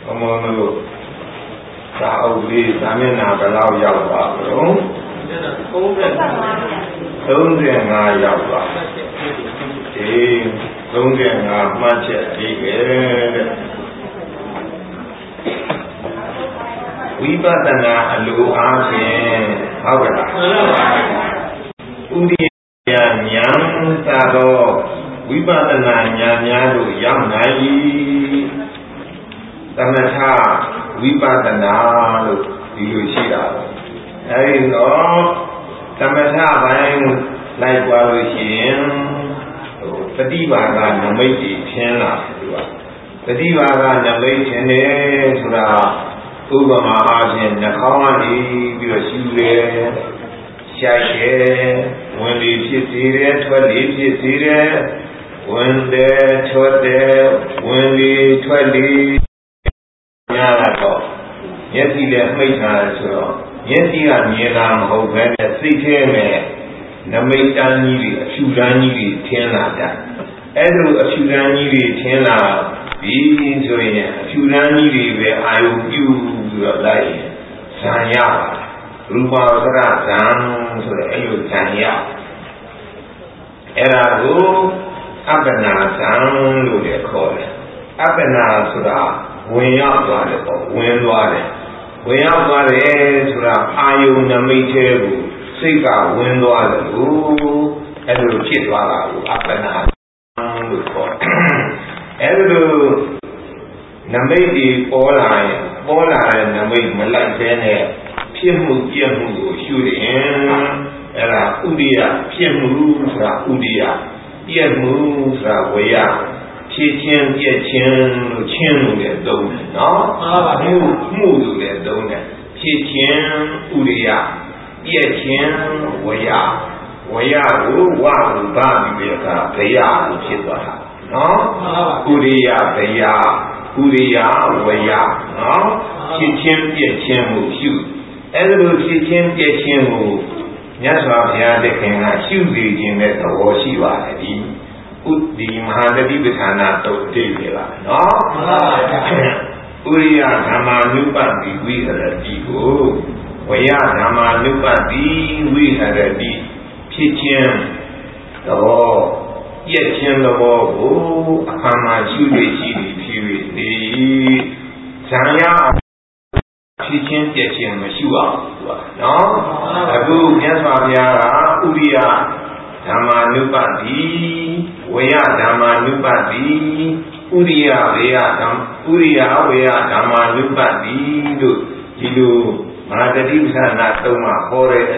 Omono Saudi Samina Balau Yava Don't Yava Don't much Vipatana Alu Asin Havara Udia Nyam Tado Vipatana Nyanyadu Yamnai Tamatha Vipatana Yushida Tamatha Bang like Walushin Tadivaga Namati Chena Tadivaga Namati Chene Sura Ugama Asin Nakawani Virasure Shashe when they sit when they told when they told Yes, he left me so. Yes, he had me and hope that 6 a.m. Namitani, Shudani, Tenada. Edo, Shudani, Tena, being so in Shudani, where I will use your life. Sanya, Rupa Zan, so the Elu Sanya. Erago, Abana San, lo they call it. Abana Sura. When out got it, when got it. When out got it, Ayu Namite, Sika, when got it, and the kid up and out. And Namiti, Bola, and Namit Malak, Piemu, shooting, and Udia, Piemu, Udia, Piemu, Waya. Chichen, Chin, get done, no? Move get done. Chichen, Udia, Yachin, Waya, Babi, Paya, Chiba, no? Udia, Waya, no? Chichen, Yachin, shoot. Every Chichen, Yachin, Yasma, the king, I shoot the Washiva. Utti Mahadati Vitana to Devila, no? Uriya Dhamanupati, we had a digo. Waya Dhamanupati, we had a di. Kitchen, the law, Yetchen the law, Hama Judy, Piri, Sanya, Kitchen, Yetchen, Mashua, no? Abu Yasmavia, Uriya. Dhamanupati, Vaya Dhamanupati, Uriya Vaya Dhamanupati, Hidu, Madhati Sana Toma, Hore,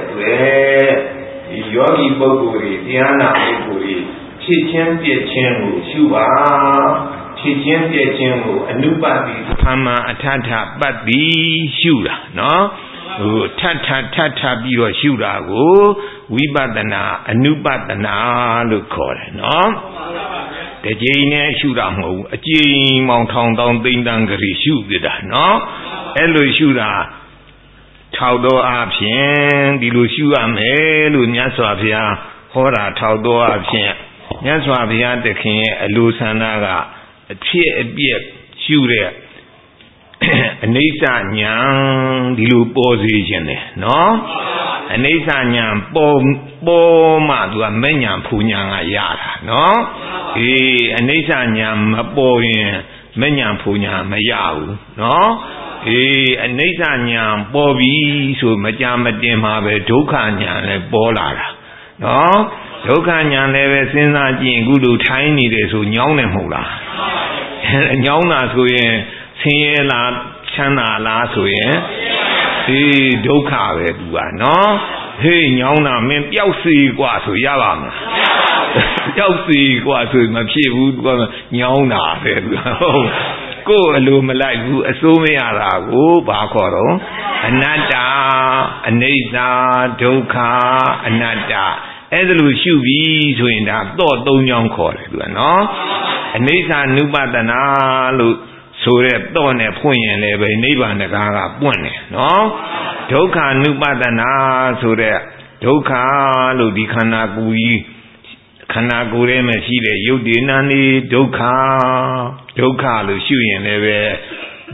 Yogi Boguri, Diana Boguri, Chichen Piachengu, Shuva, Chichen Piachengu, Anupati, Hama Atata, Bati, Shura, no? Tata Bio Shura go, Vipatana, Anupatana, look call it, no? The Jane Shura, a Jane Mountain down Dingangari shoot, no? Elo Shura, Taudo Apien, Dilushua Melu, Nyaswavia, Hora Taudo Apien, Nyaswavia, the King, Lusanaga, a cheer a beer, Shure. Anisa Nyang Dilu position, no? Anisa Nyang Boma to a Menyam Punyanga Yara, no? Anisa Nyam Boy Menyam Punya Mayau, no? Anisa Nyam Bobby so Majama Dema Dokanya Bolara, no? Dokanya never since I Gulu tiny days who Nyong Mula. Nyona so Siela Chana La Suye, Doka, no? Hey, Nyona, men Yausi Guasu Yavam. Yausi Guasu, my people, Nyona, go Alumalai, Asumia, go Bakoro, Anata, Aneza, Doka, Anata. Elu Shubi, so in that door, don't young call it, no? Aneza Nupatana, look. So that don't have point and level neighbor and the gaga one, no? Doka Nupatana, so that Doka Ludikana Gui Kanagure Mesile, you didn't Doka Lushu and level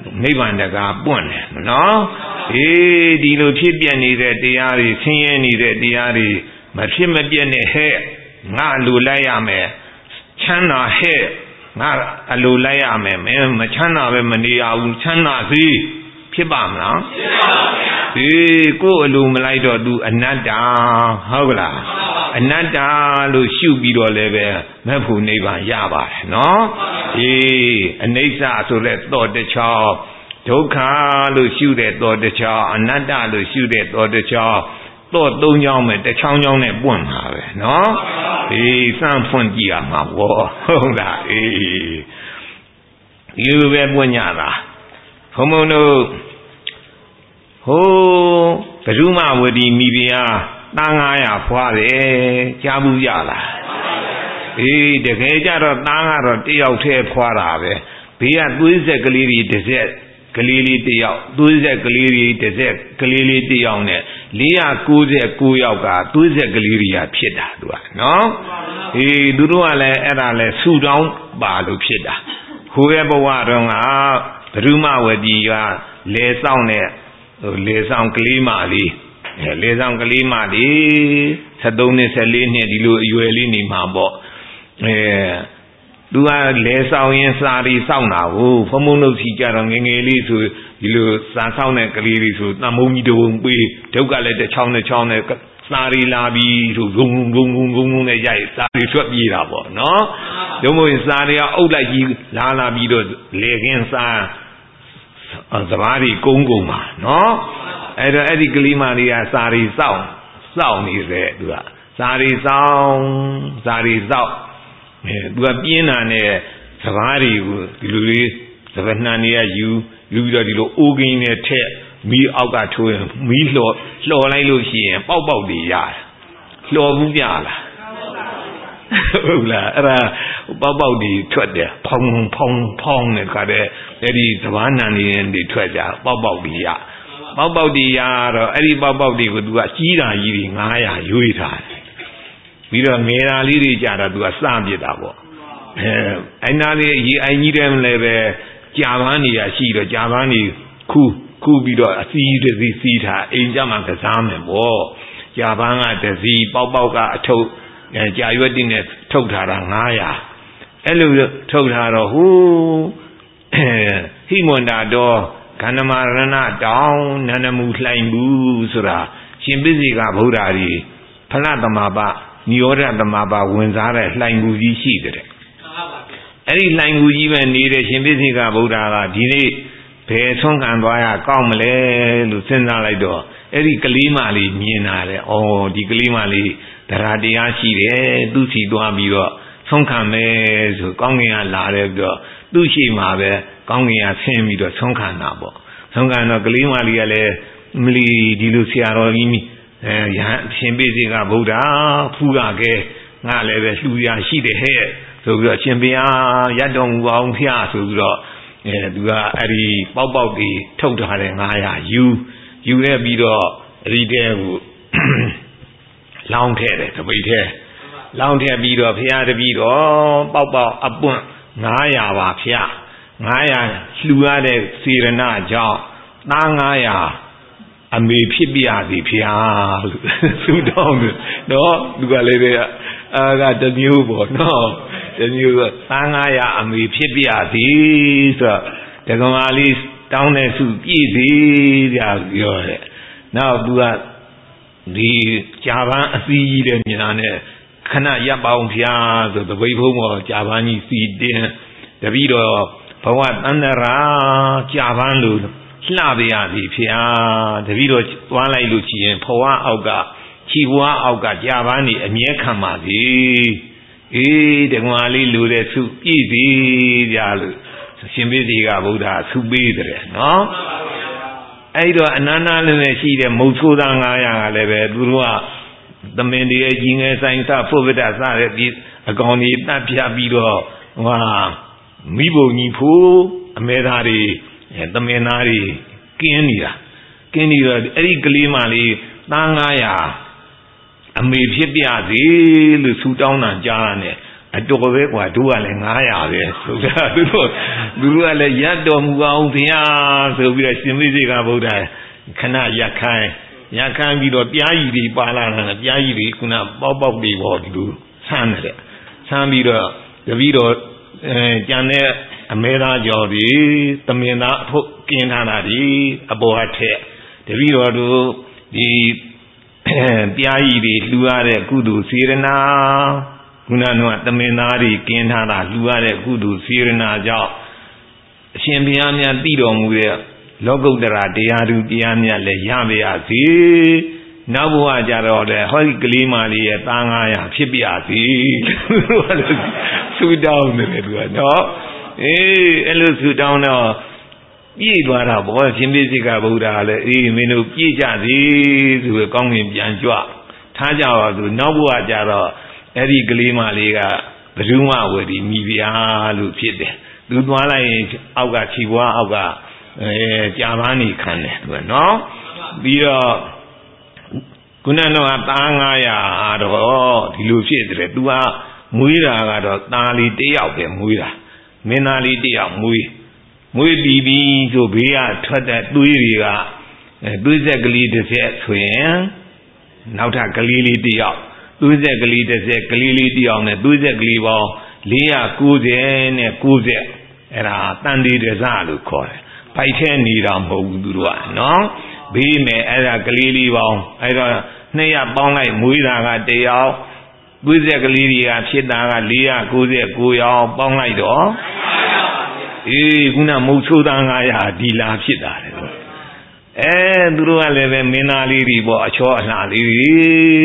နိဗ္ဗာန်တကားပွင့်တယ်နော်ဒီလိုဖြစ်ပြနေတဲ့တရားတွေဆင်းရဲနေတဲ့တရားတွေမဖြစ်မပြတ်နဲ့ဟဲ့ငါလူလိုက်ရမယ်ချမ်းသာဟဲ့ငါအလိုလိုက်ရမယ်မင်းမချမ်းသာပဲမနေရဘူးချမ်းသာစီဖြစ်ပါမလားဖြစ်ပါပါကိုယ်အလိုမလိုက်တော့သူအနတ္တဟုတ်ကလားအနတ္တလို့ရှုပြီးတော့လည်းပဲမဖို့နိဗ္ဗာန်ရပါတယ်နော်အနိစ္စဆိုတဲ့သောတချောဒုက္ခလို့ရှုတဲ့သောတချောအနတ္တလို့ရှုတဲ့သောတချောသောသုံးချောင်းပဲတစ်ချောင်းချောင်းနဲ့ပွင့်မှာပဲနော်စမ်းဖွင့်ကြည့်ရမှာပေါ့ဟုတ်လားဒီလိုပဲပွင့်ကြတာဘုံဘုံတို့ဟိုးဘဒုမဝတီမိဖုရားသား900ဖွားတယ်ကြားဘူးကြလားတကယ်ကြတော့သားကတော့တယောက်တည်းဖွားတာပဲဘေးကသွေးဆက်ကလေးတွေတစ်ဆက်ကလေးလေးတယောက်သွေးဆက်ကလေးတွေတစ်ဆက်ကလေးလေးတယောက်နဲ့499ယောက်ကသွေးဆက်ကလေးတွေကဖြစ်တာသူကနော်သူတို့ကလည်းအဲ့ဒါလဲဆူတောင်းပါလို့ဖြစ်တာဟိုရဲ့ဘဝတော့ကဘဒုမဝတီကလဲဆောင်တဲ့လေဆောင်ကလေးမလေးလေဆောင်ကလေးမလေး73နှစ်14နှစ်ဒီလိုအရွယ်လေးနေမှာပေါ့သူကလဲဆောင်ရင်စာရီစောင့်တာကိုဖုံဖုံတို့စီကြတော့ငငယ်လေးဆိုဒီလိုစာဆောင်တဲ့ကလေးလေးဆိုတမုံကြီးတဝုံပေးဒုက္ခလည်းတစ်ချောင်းနဲ့စာရီလာပြီးဆိုဂုံနဲ့ရိုက်စာရီထွက်ပြေးတာပေါ့နော်ဒုမို့စာရီကအုပ်လိုက်ကြီးလာပြီးတော့လေခင်းစာစဘာတွေကုန်းကုန်ပါနော်အဲ့တော့အဲ့ဒီကလေးမလေးကစာရီစောင့်နေတယ်သူကစာရီစောင့်သူကပြင်းတာနဲ့စဘာတွေကိုဒီလိုလေးစပနှံတွေကယူပြီးတော့ဒီလိုအိုးကင်းနဲ့ထက်မီးအောက်ကထိုးရင်မီးလှော်လိုက်လို့ရှိရင်ပေါက်တွေရတယ်လှော်ဘူးပြလားဟုတ်လားအဲ့ဒါပေါက်တွေထွက်တယ်ဖောင်းနဲ့ခါတဲ့အဲ့ဒီစဘာနှံတွေထွက်ကြပေါက်တွေရပေါက်တွေရတော့အဲ့ဒီပေါက်တွေကိုသူကကြီးတာကြီးတွေ900ရွေးထားတယ်ပြီးတော့ငယ်တာလေးတွေကြတော့သူကစပြစ်တာပေါ့အဲ့နာလေးရေအိုင်ကြီးတယ်လည်းပဲကြာပန်းနေရရှိတော့ကြာပန်းနေခုပြီးတော့အစီတစီစီးထားအိမ်ကြမှာကစားမယ်ပေါ့ကြာပန်းကတစီပေါက်ကအထုပ်ကြာရွက်တင်နဲ့ထုတ်ထားတာ900အဲ့လိုထုတ်ထားတော့ဟိုးဟိမွန်တာတော့ခန္ဓမာရဏတောင်နန္ဒမူလှိုင်ဘူးဆိုတာရှင်ပိစိကဗုဒ္ဓကြီးဖလသမပနိရောဓသမပဝင်စားတဲ့လှိုင်ကူကြီးရှိတဲ့အဲ့ဒီလှိုင်ကူကြီးပဲနေတဲ့ရှင်ပိစိကဗုဒ္ဓကဒီနေ့ဘယ်ဆုံးခံသွားရကောင်းမလဲလို့စဉ်းစားလိုက်တော့အဲ့ဒီကလေးမလေးမြင်လာတယ်။ဒီကလေးမလေးတရားတရားရှိတယ်သူ့စီသွားပြီးတော့ဆုံးခံမယ်ဆိုကောင်းကင်ကလာတယ်ပြီးတော့သူ့ရှိမှာပဲကောင်းကင်ကဆင်းပြီးတော့ဆုံးခံတာပေါ့။ဆုံးခံတော့ကလေးမလေးကလည်းမလီဒီလိုဆရာတော်ကြီးရှင်ပိစိကဗုဒ္ဓဖူးကကဲငါလည်းပဲလှူရရှိတယ်ဟဲ့ဆိုပြီးတော့ရှင်ဘုရားရတ်တော်မူပါအောင်ဖျားဆိုပြီးတော့သူကအဲ့ဒီပေါက်တွေထုတ်ထားတဲ့900ယူရပြီးတော့အဲ့ဒီတဲကိုလောင်းထည့်တယ်တပိတ်ထဲလောင်းထည့်ပြီးတော့ဖျားတပြီးတော့ပေါက်အပွန့်900ပါဖျား900လှူရတဲ့စေရနာကြောင့်သား900အမေဖြစ်ပြရစီဖျားလို့သူတောင်းတယ်နော်သူကလည်းကတမျိုးပေါ့နော်တမျိုးကသား900အမေဖြစ်ပြရစီဆိုတော့တက္ကမလေးတောင်းတဲ့စုပြည့်စီကြပြောတယ်နောက်သူကဒီကြာပန်းအစည်းကြီးတဲ့မြင်တာနဲ့ခဏရပ်ပေါင်းဖျားဆိုတပိတ်ဖုံးပေါ်ကြာပန်းကြီးစီတင်းတပြီးတော့ဘဝတန္တရာကြာပန်းလို့လှပြရစီဖျားတပြီးတော့သွားလိုက်လို့ရှိရင်ဘဝအောက်ကခြေဘဝအောက်ကကြာပန်းကြီးအမြဲခံပါစီတက္ကမလေးလူတဲ့စုပြည့်စီကြလို့ရှင်ပိစိကဗုဒ္ဓဆုပေးတယ်နော်အဲ့တော့အနန္တလည်းရှိတဲ့မုတ်ဆိုးသား900ကလည်းပဲသူတို့ကသမင်တည်းကြီးငယ်ဆိုင်စဖုဗ္ဗဒစတဲ့ဒီအကောင်ကြီးတတ်ပြပြီးတော့မိဘုံကြီးဖို့အမေသားတွေသမင်သားတွေကင်းနေတာအဲ့ဒီကလေးမလေးသား900အမေဖြစ်ပြစေလို့ဆူတောင်းတာကြားရတယ်အတော်ပဲကွာတို့ကလည်း900ပဲဆိုတာသူတို့ကလည်းရတ်တော်မူအောင်ဘုရားဆိုပြီးတော့ရှင်မေဇိကဗုဒ္ဓခဏရက်ခိုင်းပြီးတော့ပြားကြီးတွေပါလာတာပြားကြီးတွေခုနပေါက်တွေပေါ့ဒီလိုဆန်းတယ်ဆန်းပြီးတော့တပည့်တော်ကြံတဲ့အမဲသားကြော်တွေသမင်သားအဖို့กินထားတာဒီအပေါ်အထက်တပည့်တော်တို့ဒီပြားကြီးတွေလှူရတဲ့ကုသိုလ်စေရနာခုနကသမင်သားတွေกินထားတာလှူရတဲ့ကုသိုလ်စေရနာကြောင့်အရှင်ဘုရားများတည်တော်မူတဲ့လောကုတ္တရာတရားသူတရားမြတ်လည်းရပါရစေနောက်ဘဝကြတော့လေဟောဒီကလေးမလေးရဲ့သား900ဖြစ်ပါစေဆုတောင်းတယ်သူကနော်အဲ့လိုဆုတောင်းတော့ပြည့်သွားတာဘောရှင်ပိစိကဗုဒ္ဓကလည်းမင်းတို့ပြည့်ကြစေဆိုပြီးကောင်းကင်ပြန်ကြွထားကြပါဆိုနောက်ဘဝကြတော့အဲ့ဒီကလေးမလေးကဘယ်သူမှဝယ်ဒီမိဖုရားလို့ဖြစ်တယ်သူသွားလိုက်ရင်အောက်ကခြေပွားအောက်ကကြာပန်းနေခံတယ်သူကနော်ပြီးတော့ခုနကတော့သား900တော့ဒီလိုဖြစ်တယ်သူကမွေးတာကတော့သားလေးတစ်ယောက်ပဲမွေးတာမင်းသားလေးတစ်ယောက်မွေးပြီးဆိုဘေးကထွက်တဲ့သွေးတွေကသွေးဆက်ကလေးတစ်ဆက်ဆိုရင်နောက်ထပ်ကလေးလေးတစ်ယောက်သွေးဆက်ကလေးတစ်ဆက်ကလေးလေးတစ်ယောက်နဲ့သွေးဆက်ကလေးပေါင်း490နဲ့90အဲ့ဒါတန်တေတစလို့ခေါ်တယ်ပိုက်ထဲနေတာမဟုတ်ဘူးသူတို့ကနော်ဘေးမယ်အဲ့ဒါကလေးလေးပေါင်းအဲ့တော့200ပေါင်းလိုက်မွေးတာက1ယောက်သွေးဆက်ကလေးတွေကဖြစ်တာက499ယောက်ပေါင်းလိုက်တော့ခုနမုတ်ဆိုးသား900ဒီလာဖြစ်တာလေသူတို့ကလည်းပဲမင်းသားလေးတွေပေါ့အချောအလှလေးတွေ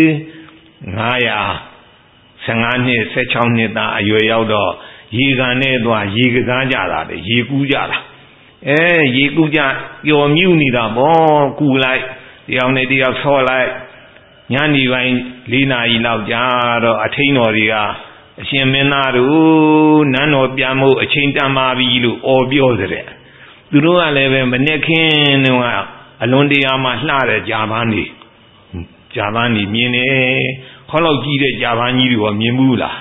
915နှစ်16နှစ်သားအရွယ်ရောက်တော့ရေကန်နဲ့သွားရေကစားကြတာလေရေကူးကြတာရေကူးကြပျော်မြူးနေတာပေါ့ကူလိုက်တယောက်နဲ့တယောက်ဆော့လိုက်ညနေပိုင်း4 နာရီလောက်ကြာတော့အထိန်တော်တွေကအရှင်မင်းသားတို့နန်းတော်ပြန်ဖို့အချိန်တန်ပါပြီလို့အော်ပြောတဲ့သူတို့ကလည်းပဲမနေ့ခင်းတုန်းကအလွန်တရာမှလှတဲ့ကြာပန်းနေမြင်နေခေါလောက်ကြီးတဲ့ကြာပန်းကြီးတွေမြင်ဘူးလား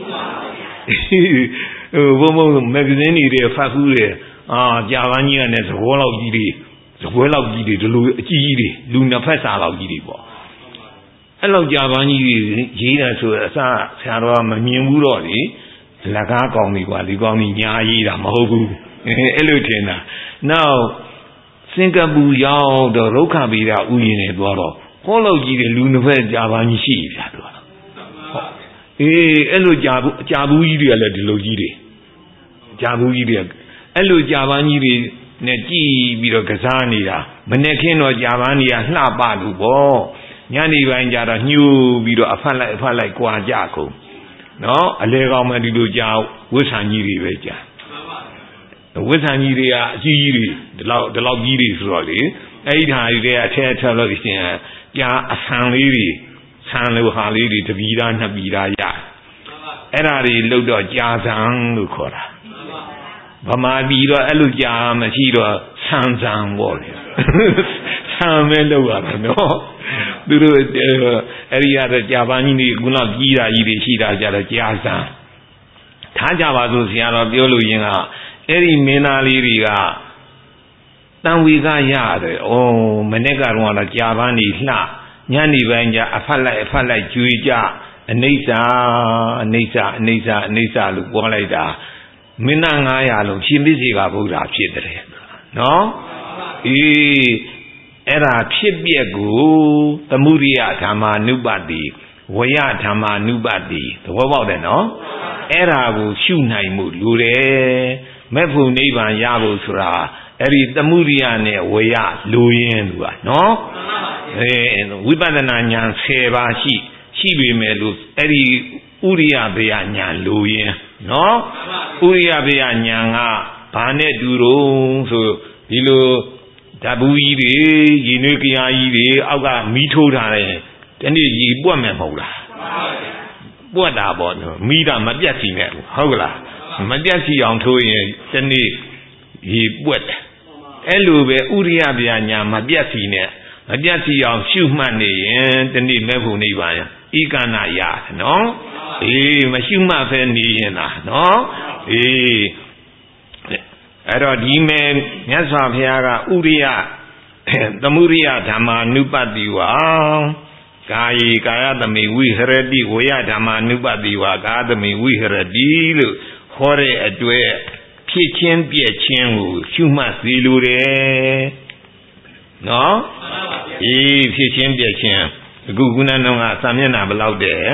ဘုံမဂ္ဂဇင်းတွေဖတ်ဘူးတယ်ကြာပန်းကြီးကလည်းသဘောလောက်ကြီးတွေဒီလိုအကြီးကြီးတွေလူနှစ်ဖက်စာလောက်ကြီးတွေပေါ့အဲ့လောက်ကြာပန်းကြီးတွေရေးတာဆိုအစဆရာတော်ကမမြင်ဘူးတော့လေလက်ကားကောင်းပြီကွာဒီကောင်းကြီးညာရေးတာမဟုတ်ဘူးအဲ့လိုထင်တာနောက်စင်ကာပူရောက်တော့ရုက္ခဗေဒဥယျာဉ်နဲ့သွားတော့ဟောလောက်ကြီးတွေလူနှစ်ဖက်ကြာပန်းကြီးရှိပြီဗျာတို့အဲ့လိုကြာဘူးကြီးတွေကလည်းဒီလိုကြီးတွေကြာဘူးကြီးတွေအဲ့လိုကြာပန်းကြီးတွေနဲ့ကြည်ပြီးတော့ကစားနေတာမနေ့ခင်းတော့ကြာပန်းကြီးကလှပလို့ပေါ့ညနေပိုင်းကျတော့ညှို့ပြီးတော့အဖက်လိုက်ကြွာကြကုန်နော်အလေကောင်မှဒီလိုကြာဝိဆန်ကြီးတွေပဲကြာဝိဆန်ကြီးတွေကအကြီးကြီးတွေဒီလောက်ကြီးတွေဆိုတော့လေအဲ့ဒီဓာတ်တွေကအထက်လို့ရှင်ကြာအဆန်လေးတွေဆန်လိုဟာလေးတွေတပီးသားနှစ်ပီးသားရအဲ့ဒါတွေလုတ်တော့ကြာဆန်လို့ခေါ်တာဗမာပြည်တော့အဲ့လိုကြာမရှိတော့ဆန်ဆန်ပေါ့လေဆန်မဲလုတ်ရတယ်နော်သူတို့အဲ့ဒီကတော့ကြာပန်းကြီးတွေခုလောက်ကြီးတာကြီးတွေရှိတာကြတော့ကြာဆန်ထားကြပါစို့ဆရာတော်ပြောလို့ရင်ကအဲ့ဒီမင်းသားလေးတွေကတန်ဝေကရတယ်မနေ့ကတော့ကြာပန်းကြီးလှညနေပိုင်းကျအဖက်လိုက်ကျွေးကြအနိစ္စလို့ပြောလိုက်တာမင်းသား900လုံးရှင်ပိစိကဗုဒ္ဓဖြစ်တယ်နော်အဲ့ဒါဖြစ်ပျက်ကိုသမုဒိယဓမ္မာနုပတိဝယဓမ္မာနုပတိသဘောပေါက်တယ်နော်အဲ့ဒါကိုရှုနိုင်မှုလိုတယ်မဲ့ဖို့နိဗ္ဗာန်ရဖို့ဆိုတာအဲ့ဒီသမုဒိယနဲ့ဝယလိုရင်းသူကနော်ဝိပဿနာဉာဏ်10ပါးရှိပေမဲ့လို့အဲ့ဒီဥရိယဘေယဉာဏ်လိုရင်းနော်ဥရိယဘေယဉာဏ်ကဘာနဲ့တူတော့ဆိုဒီလိုဓာဘူးကြီးတွေရေနွေးကြရားကြီးတွေအောက်ကမီးထိုးထားတယ်တနေ့ရေပွက်မယ်မဟုတ်လားပွက်တာပေါ့မီးတာမပြတ်စီနဲ့ဟုတ်ကလားမပြတ်စီအောင်ထိုးရင်တနေ့ရေပွက်တယ်အဲ့လိုပဲဥရိယဗျာညာမပြတ်စီနဲ့မပြတ်စီအောင်ရှုမှတ်နေရင်တနေ့မဲ့ဖို့နေပါရင်ဤကနာရတယ်နော်မရှိမှပဲနေရင်လားနော်အဲ့တော့ဒီမဲ့မြတ်စွာဘုရားကဥရိယသမုရိယဓမ္မာနုပတိဝါကာယေကာယသမိဝိဟရတိဝေယဓမ္မာနုပတိဝါကာသမိဝိဟရတိလို့ဟောတဲ့အတွက်ဖြစ်ချင်းပြည့်ချင်းကိုရှုမှတ်စေလိုတယ်နော်ဖြစ်ချင်းပြည့်ချင်းအခုခုနကစာမျက်နှာဘယ်လောက်တဲ့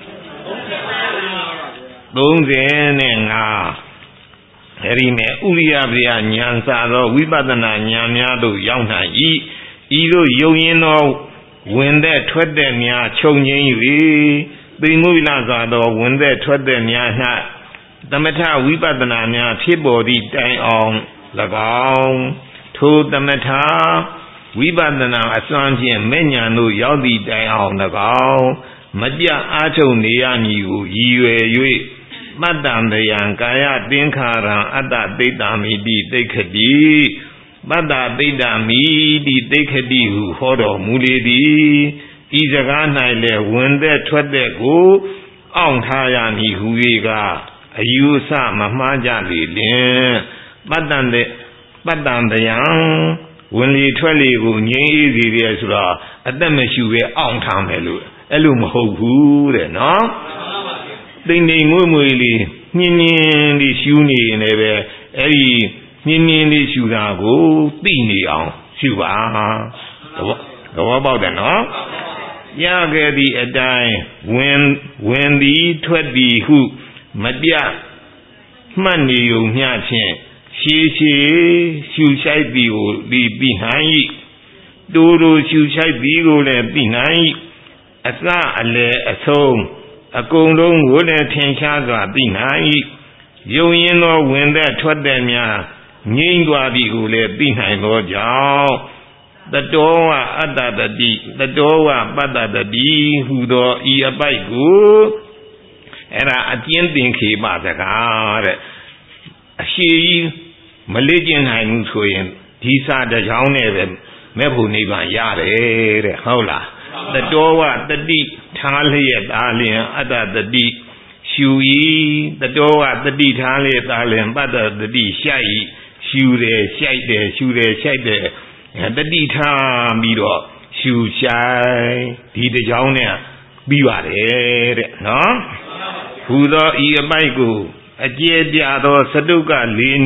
35အဲ့ဒီမဲ့ဥရိယပရိယဉာဏ်စာသောဝိပဿနာဉာဏ်များသို့ရောက်နိုင်၏ဤသို့ယုံရင်သောဝင်သက်ထွက်သက်များချုပ်ငြိမ်း၍သိမ်မွေ့လာစွာသောဝင်သက်ထွက်သက်များ၌သမထဝိပဿနာများဖြစ်ပေါ်သည့်တိုင်အောင်၎င်းထိုသမထဝိပဿနာအစွမ်းဖြင့်မဲ့ဉာဏ်သို့ရောက်သည့်တိုင်အောင်၎င်းမပြအားထုတ်နေရမည်ကိုရည်ရွယ်၍မတ္တံတယံကာယတင်္ခါရံအတ္တသိတ္တမိတိသိက္ခတိပတ္တသိတ္တမိတိသိက္ခတိဟုဟောတော်မူလေသည်ဤစကား၌လည်းဝင်သက်ထွက်သက်ကိုအောင့်ထားရမည်ဟု၍ကအယူဆမမှားကြလေလင်ပတ္တံတယံဝင်လေထွက်လေကိုငြိမ်းအေးစေတယ်ဆိုတော့အသက်မရှိပဲအောင့်ထားမယ်လို့အဲ့လိုမဟုတ်ဘူးတဲ့နော်တိမ်တိမ်ငွေ့ငွေ့လေးညင်းညင်းလေးရှူနေရင်လည်းပဲအဲ့ဒီညင်းညင်းလေးရှူတာကိုသိနေအောင်ရှူပါသဘောပေါက်တယ်နော်ရခဲ့သည့်အတိုင်းဝင်သည်ထွက်သည်ဟုမပြမှတ်နေုံမျှဖြင့်ရှည်ရှည်ရှူရှိုက်သည်ကိုပြီးနိုင်၏တိုးတိုးရှူရှိုက်သည်ကိုလည်းပြီးနိုင်၏အစအလယ်အဆုံးအကုန်လုံးကိုလည်းထင်ရှားစွာသိနိုင်၏ယုံရင်သောဝင်သက်ထွက်သက်များငြိမ့်သွားသည်ကိုလည်းသိနိုင်သောကြောင့်တတောဝအတ္တတတိတတောဝပတ္တတတိဟူသောဤအပိုက်ကိုအဲ့ဒါအကျဉ်းသင်္ခေပစကားတဲ့အရှိကြီးမလေ့ကျင့်နိုင်ဘူးဆိုရင်ဒီစာတစ်ကြောင်းနဲ့ပဲမဲ့ဖို့နိဗ္ဗာန်ရတယ်တဲ့ဟုတ်လားတတောဝတတိထားလျက်သာလျင်အတ္တတတိရှူ၏တတောဝတတိထားလျက်သာလျင်ပတ္တတတိရှိုက်၏ရှူတယ်ရှိုက်တယ်ရှူတယ်ရှိုက်တယ်တတိထားပြီးတော့ရှူရှိုက်ဒီတစ်ကြောင်းနဲ့ပြီးပါတယ်တဲ့နော်ဟူသောဤအပိုက်ကိုအကျယ်ပြသောစတုကလေး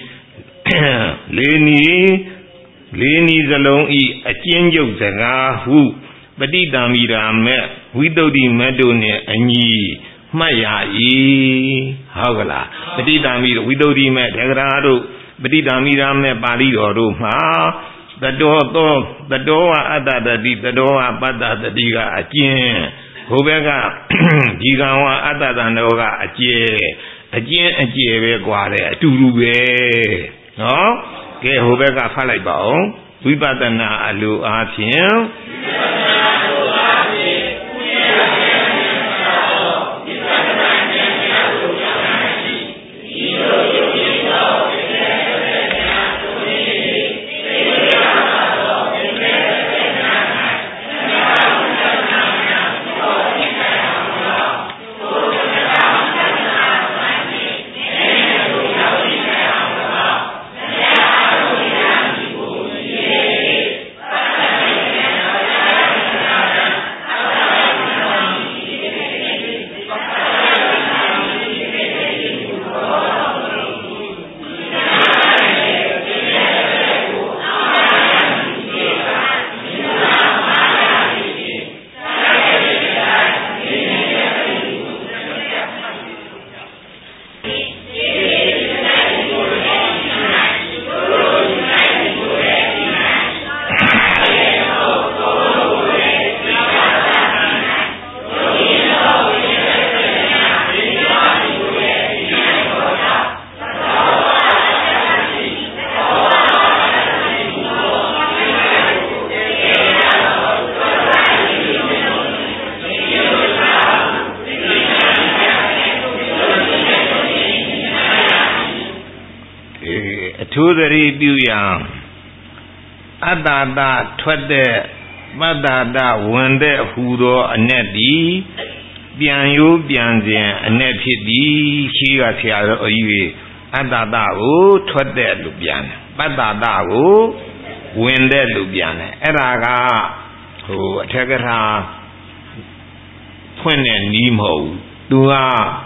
နီးစလုံးဤအကျဉ်းချုပ်စကားဟုပဋိတံမိရာမဲ့ဝိတုဒ္ဓိမတ်တို့နှင့်အညီမှတ်ရ၏ဟုတ်ကလားပဋိတံမိဝိတုဒ္ဓိမတ်ဒေဂရာတို့ပဋိတံမိရာမဲ့ပါဠိတော်တို့မှာတတောဝအတ္တတတိတတောဝပတ္တတတိကအကျဉ်းဟိုဘက်ကဒီကံဝအတ္တတန်တော်ကအကျယ်ပဲกว่าတယ်အတူတူပဲနော်ကဲဟိုဘက်ကဖတ်လိုက်ပါဦးဝိပဿနာအလိုအားဖြင့်ထိုးသတိပြုရန်အတ္တတထွက်တဲ့ပတ္တတဝင်တဲ့ဟူသောအ내သည်ပြန်ရိုးပြန်စဉ်အနဲ့ဖြစ်သည်ရှိကဆရာတော်အကြီးအတ္တတကိုထွက်တဲ့လို့ပြန်တယ်ပတ္တတကိုဝင်တဲ့လို့ပြန်တယ်အဲ့ဒါကအထက်ကထာဖွင့်တဲ့နီးမဟုတ်ဘူးသူက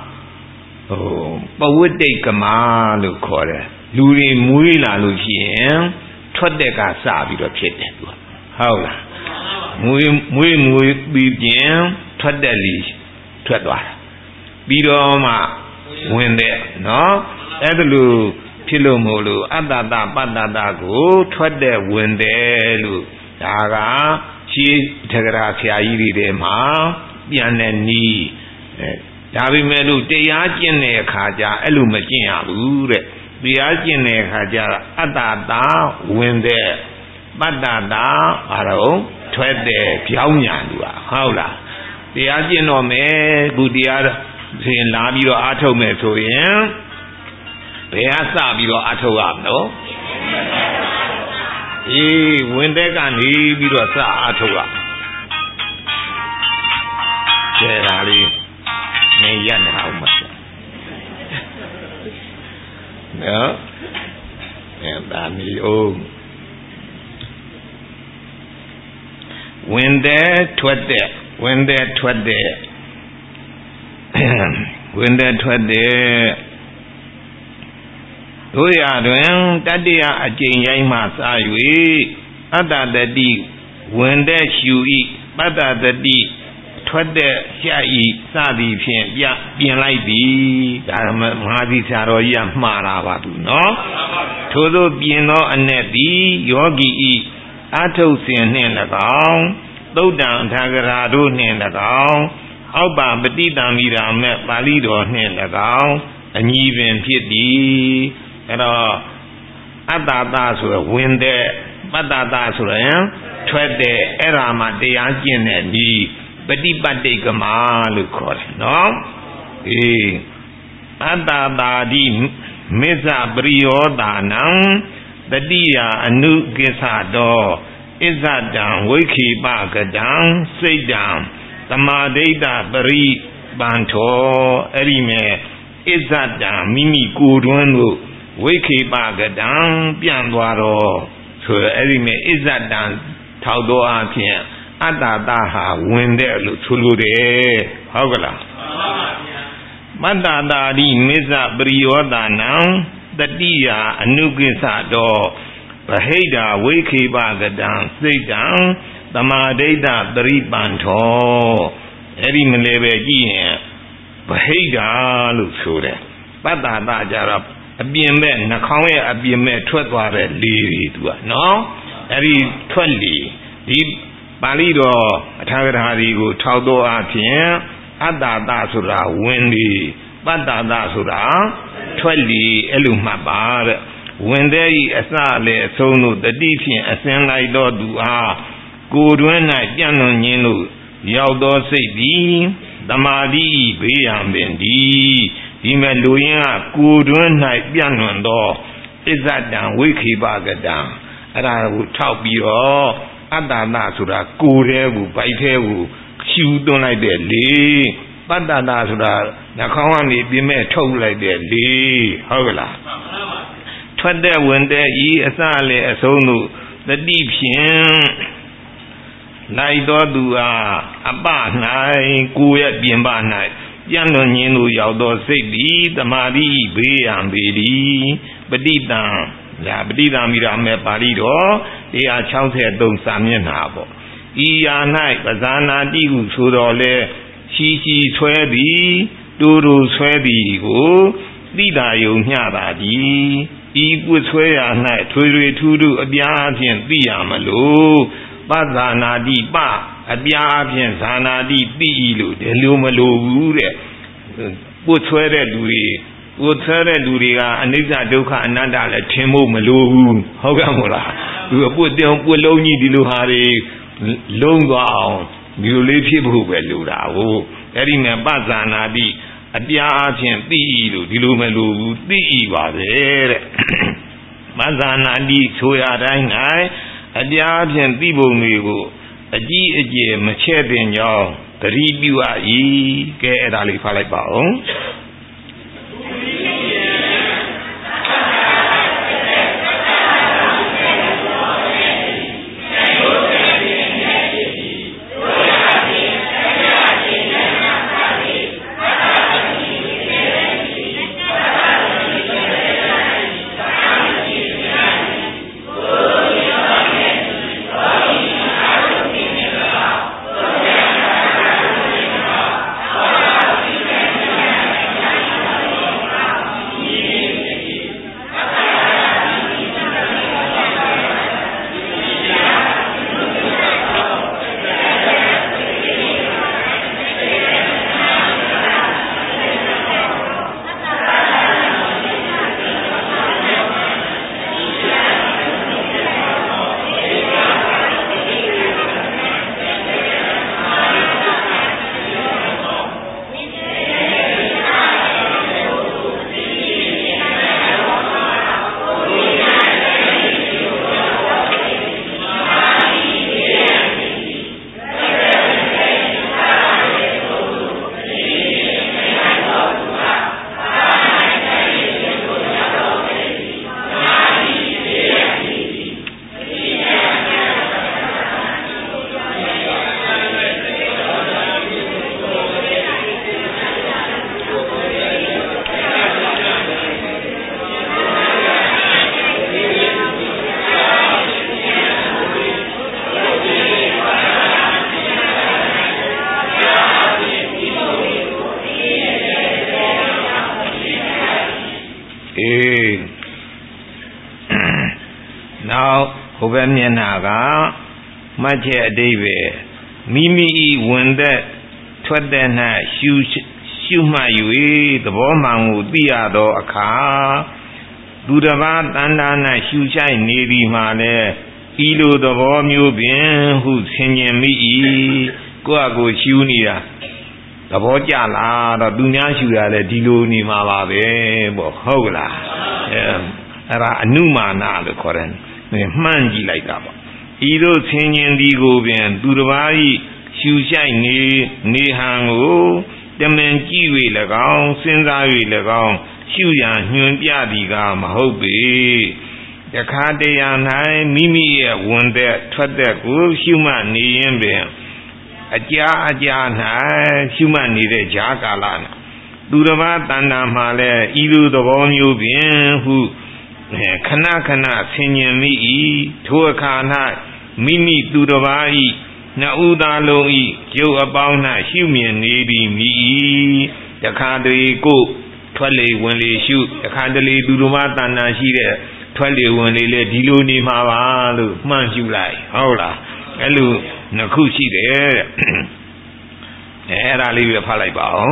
ပဝိတ္တိကမလို့ခေါ်တယ်လူတွေမွေးလာလို့ရှိရင်ထွက်တဲ့ကစပြီးတော့ဖြစ်တယ်သူကဟုတ်လားမွေးပြီးပြင်ထွက်တဲ့လီထွက်သွားတာပြီးတော့မှဝင်တဲ့နော်အဲ့ဒါလို့ဖြစ်လို့မဟုတ်လို့အတ္တတပတ္တတကိုထွက်တဲ့ဝင်တဲ့လို့ဒါကရှင်းထကရာဆရာကြီးတွေထဲမှာပြန်တဲ့နီးဒါပေမဲ့လို့တရားကျင့်တဲ့အခါကျအဲ့လိုမကျင့်ရဘူးတဲ့တရားကျင့်တဲ့အခါကျအတ္တတဝင်တဲ့ပတ္တတဘာလို့ထွက်တဲ့ကြောင်းညာလူကဟုတ်လားတရားကျင့်တော့မယ်ခုတရားရှင်လာပြီးတော့အားထုတ်မယ်ဆိုရင်ဘယ်ကစပြီးတော့အားထုတ်ရမလို့ဝင်တဲ့ကနေပြီးတော့စအားထုတ်ရကျဲတာလေးနေရနေအောင်ပါနော်အဲ့ဒါမျိုးဝင်တဲ့ထွက်တဲ့ဝင်တဲ့ထွက်တဲ့ဝင်တဲ့ထွက်တဲ့တို့ရတွင်တတ္တယအကျင့်ရိုင်းမှစ၍အတ္တတတိဝင်တဲ့ရှူဤပတ္တတတိထွက်တဲ့ရှဤစသည်ဖြင့်ပြင်လိုက်သည်ဒါမဟာသီဆရာတော်ကြီးကမှားတာပါသူနော်ထို့သောပြင်သောအ내သည်ယောဂီဤအာထုတ်စဉ်နှင့်၎င်းသုတ်တံထာဂရာတို့နှင့်၎င်းအောက်ပါပฏิတံမိရာမဲ့ပါဠိတော်နှင့်၎င်းအညီပင်ဖြစ်သည်အဲ့တော့အတ္တတဆိုရဝင်တဲ့ပတ္တတဆိုရင်ထွက်တဲ့အဲ့ဒါမှတရားကျင့်တဲ့ဒီပฏิပတ်တိကမလို့ခေါ်တယ်နော်အတ္တတာတိမစ္ဆပရိယောတာနံတတိယအနုကိစ္စတော်ဣဇတံဝိခိပကတံစိတ်တံသမာဓိတပရိပန်ထောအဲ့ဒီမဲ့ဣဇတံမိမိကိုယ်တွင်းတို့ဝိခိပကတံပြန်သွားတော့ဆိုအဲ့ဒီမဲ့ဣဇတံထောက်တော်အဖြစ်အတ္တတာဟာဝင်တဲ့လို့ဆိုလိုတယ်ဟုတ်ကလားမတ္တတာတိမစ္ဆပရိယောတာနံတတိယအနုကိစ္စတော်ဗဟိတဝိခိပကတံစိတ်တံသမာဓိတပရိပန်ထောအဲ့ဒီမလဲပဲကြည့်ရင်ဗဟိတလို့ဆိုတယ်ပတ္တတာကြတော့အပြင်မဲ့နှာခေါင်းရဲ့အပြင်မဲ့ထွက်သွားတဲ့လေတွေသူကနော်အဲ့ဒီထွက်လေဒီပါဠိတော်အထာဂရာတွေကိုထောက်တော်အဖြစ်အတ္တတဆိုတာဝင်လေပတ္တတဆိုတာထွက်လေအဲ့လိုမှတ်ပါတဲ့ဝင်တဲ့ဤအစလည်းအဆုံးတို့တတိဖြင့်အစင်လိုက်တော်သူအားကိုယ်တွင်၌ပြန့်လွန်ခြင်းလို့ရောက်သောစိတ်သည်သမာဓိဘေးရန်ပင်သည်ဒီမဲ့လူရင်းကကိုယ်တွင်၌ပြန့်လွန်သောဣဇတံဝိခိပကတံအဲ့ဒါကိုထောက်ပြီးတော့အတ္တတဆိုတာကိုယ်တည်းကိုဗိုက်ထဲကိုရှူသွင်းလိုက်တဲ့လေပတ္တတဆိုတာနှာခေါင်းကနေပြင်းမဲ့ထုတ်လိုက်တဲ့လေဟုတ်ကလားထွက်တဲ့ဝင်တဲ့ဤအစလည်းအဆုံးတို့တတိဖြင့်လိုက်တော်သူအားအပ၌ကိုယ်ရဲ့ပြင်ပ၌ပြန်လွန်ခြင်းတို့ရောက်သောစိတ်သည်သမာဓိဘေးရန်ပေသည်ပဋိတံဒါပဋိသမိရာမဲ့ပါဠိတော်163စာမျက်နှာပေါ့ဤယာ၌ပဇာနာတိဟုဆိုတော်လဲရှိရှိဆွဲသည်တူတူဆွဲသည်ကိုသိတာယုံမျှတာသည်ဤပွတ်ဆွဲရာ၌ထွေထွေထူးထူးအပြားအဖြင့်သိရမလို့ပဇာနာတိပအပြားအဖြင့်ဇာနာတိသိဤလို့ဒီလိုမလိုဘူးတဲ့ပွတ်ဆွဲတဲ့လူတွေကိုယ်ဆွဲတဲ့လူတွေကအနိစ္စဒုက္ခအနတ္တလည်းထင်ဖို့မလိုဘူးဟုတ်ကဲ့မို့လားသူအပွတ်တောင်ပွတ်လုံးကြီးဒီလိုဟာတွေလုံးသွားအောင်ဒီလိုလေးဖြစ်ဖို့ပဲလိုတာဟုတ်အဲ့ဒီနဲ့ပဇာနာတိအပြားအဖြင့်သိဤလို့ဒီလိုမလိုဘူးသိဤပါပဲတဲ့ပဇာနာတိဆိုရတိုင်း၌အပြားအဖြင့်သိပုံတွေကိုအကြီးအကျယ်မချဲ့တင်ကြောင်းသတိပြုအပ်၏ကဲအဲ့ဒါလေးဖတ်လိုက်ပါဦးဟိုဘက်မျက်နှာကမှတ်ချက်အဓိပ္ပာယ်မိမိ၏ဝင်သက်ထွက်သက်၌ရှုမှတ်၍သဘောမှန်ကိုသိရသောအခါသူတစ်ပါးတဏ္ဍာ၌ရှုရှိုက်နေသည်မှာလည်းဤလိုသဘောမျိုးပင်ဟုဆင်ញင်မိ၏ကိုယ့်အကိုရှုနေတာသဘောကျလားတော့သူများရှုရလဲဒီလိုနေမှာပါပဲပေါ့ဟုတ်လားအဲ့ဒါအနုမာနလို့ခေါ်တယ်မှန်းကြည့်လိုက်တာပေါ့ဤသို့ဆင်ញင်သည်ကိုပင်သူတစ်ပါး၏ရှုရှိုက်နေဟံကိုတမင်ကြည့်၍၎င်းစဉ်းစား၍၎င်းရှုရန်ညွှန်ပြသည်ကမဟုတ်ပေတခါတရံ၌မိမိရဲ့ဝင်သက်ထွက်သက်ကိုရှုမှတ်နေရင်ပင်အကြာ၌ရှုမှတ်နေတဲ့ဈာကာလ၌သူတစ်ပါးတဏ္ဍာမှာလည်းဤလိုသဘောမျိုးပင်ဟုခဏခဏဆင်ញင်မိ၏ထိုအခါ၌မိမိသူတစ်ပါး၏နှစ်ဦးသားလုံး၏ကျုပ်အပေါင်း၌ရှုမြင်နေသည်မိ၏တခါတည်းကိုထွက်လေဝင်လေရှုတခါတလေသူတစ်ပါးတဏ္ဍာရှိတဲ့ထွက်လေဝင်လေလေဒီလိုနေမှာပါလို့မှန်းရှုလိုက်ဟုတ်လားအဲ့လိုနှစ်ခုရှိတယ်တဲ့အဲ့ဒါလေးပဲဖတ်လိုက်ပါအောင်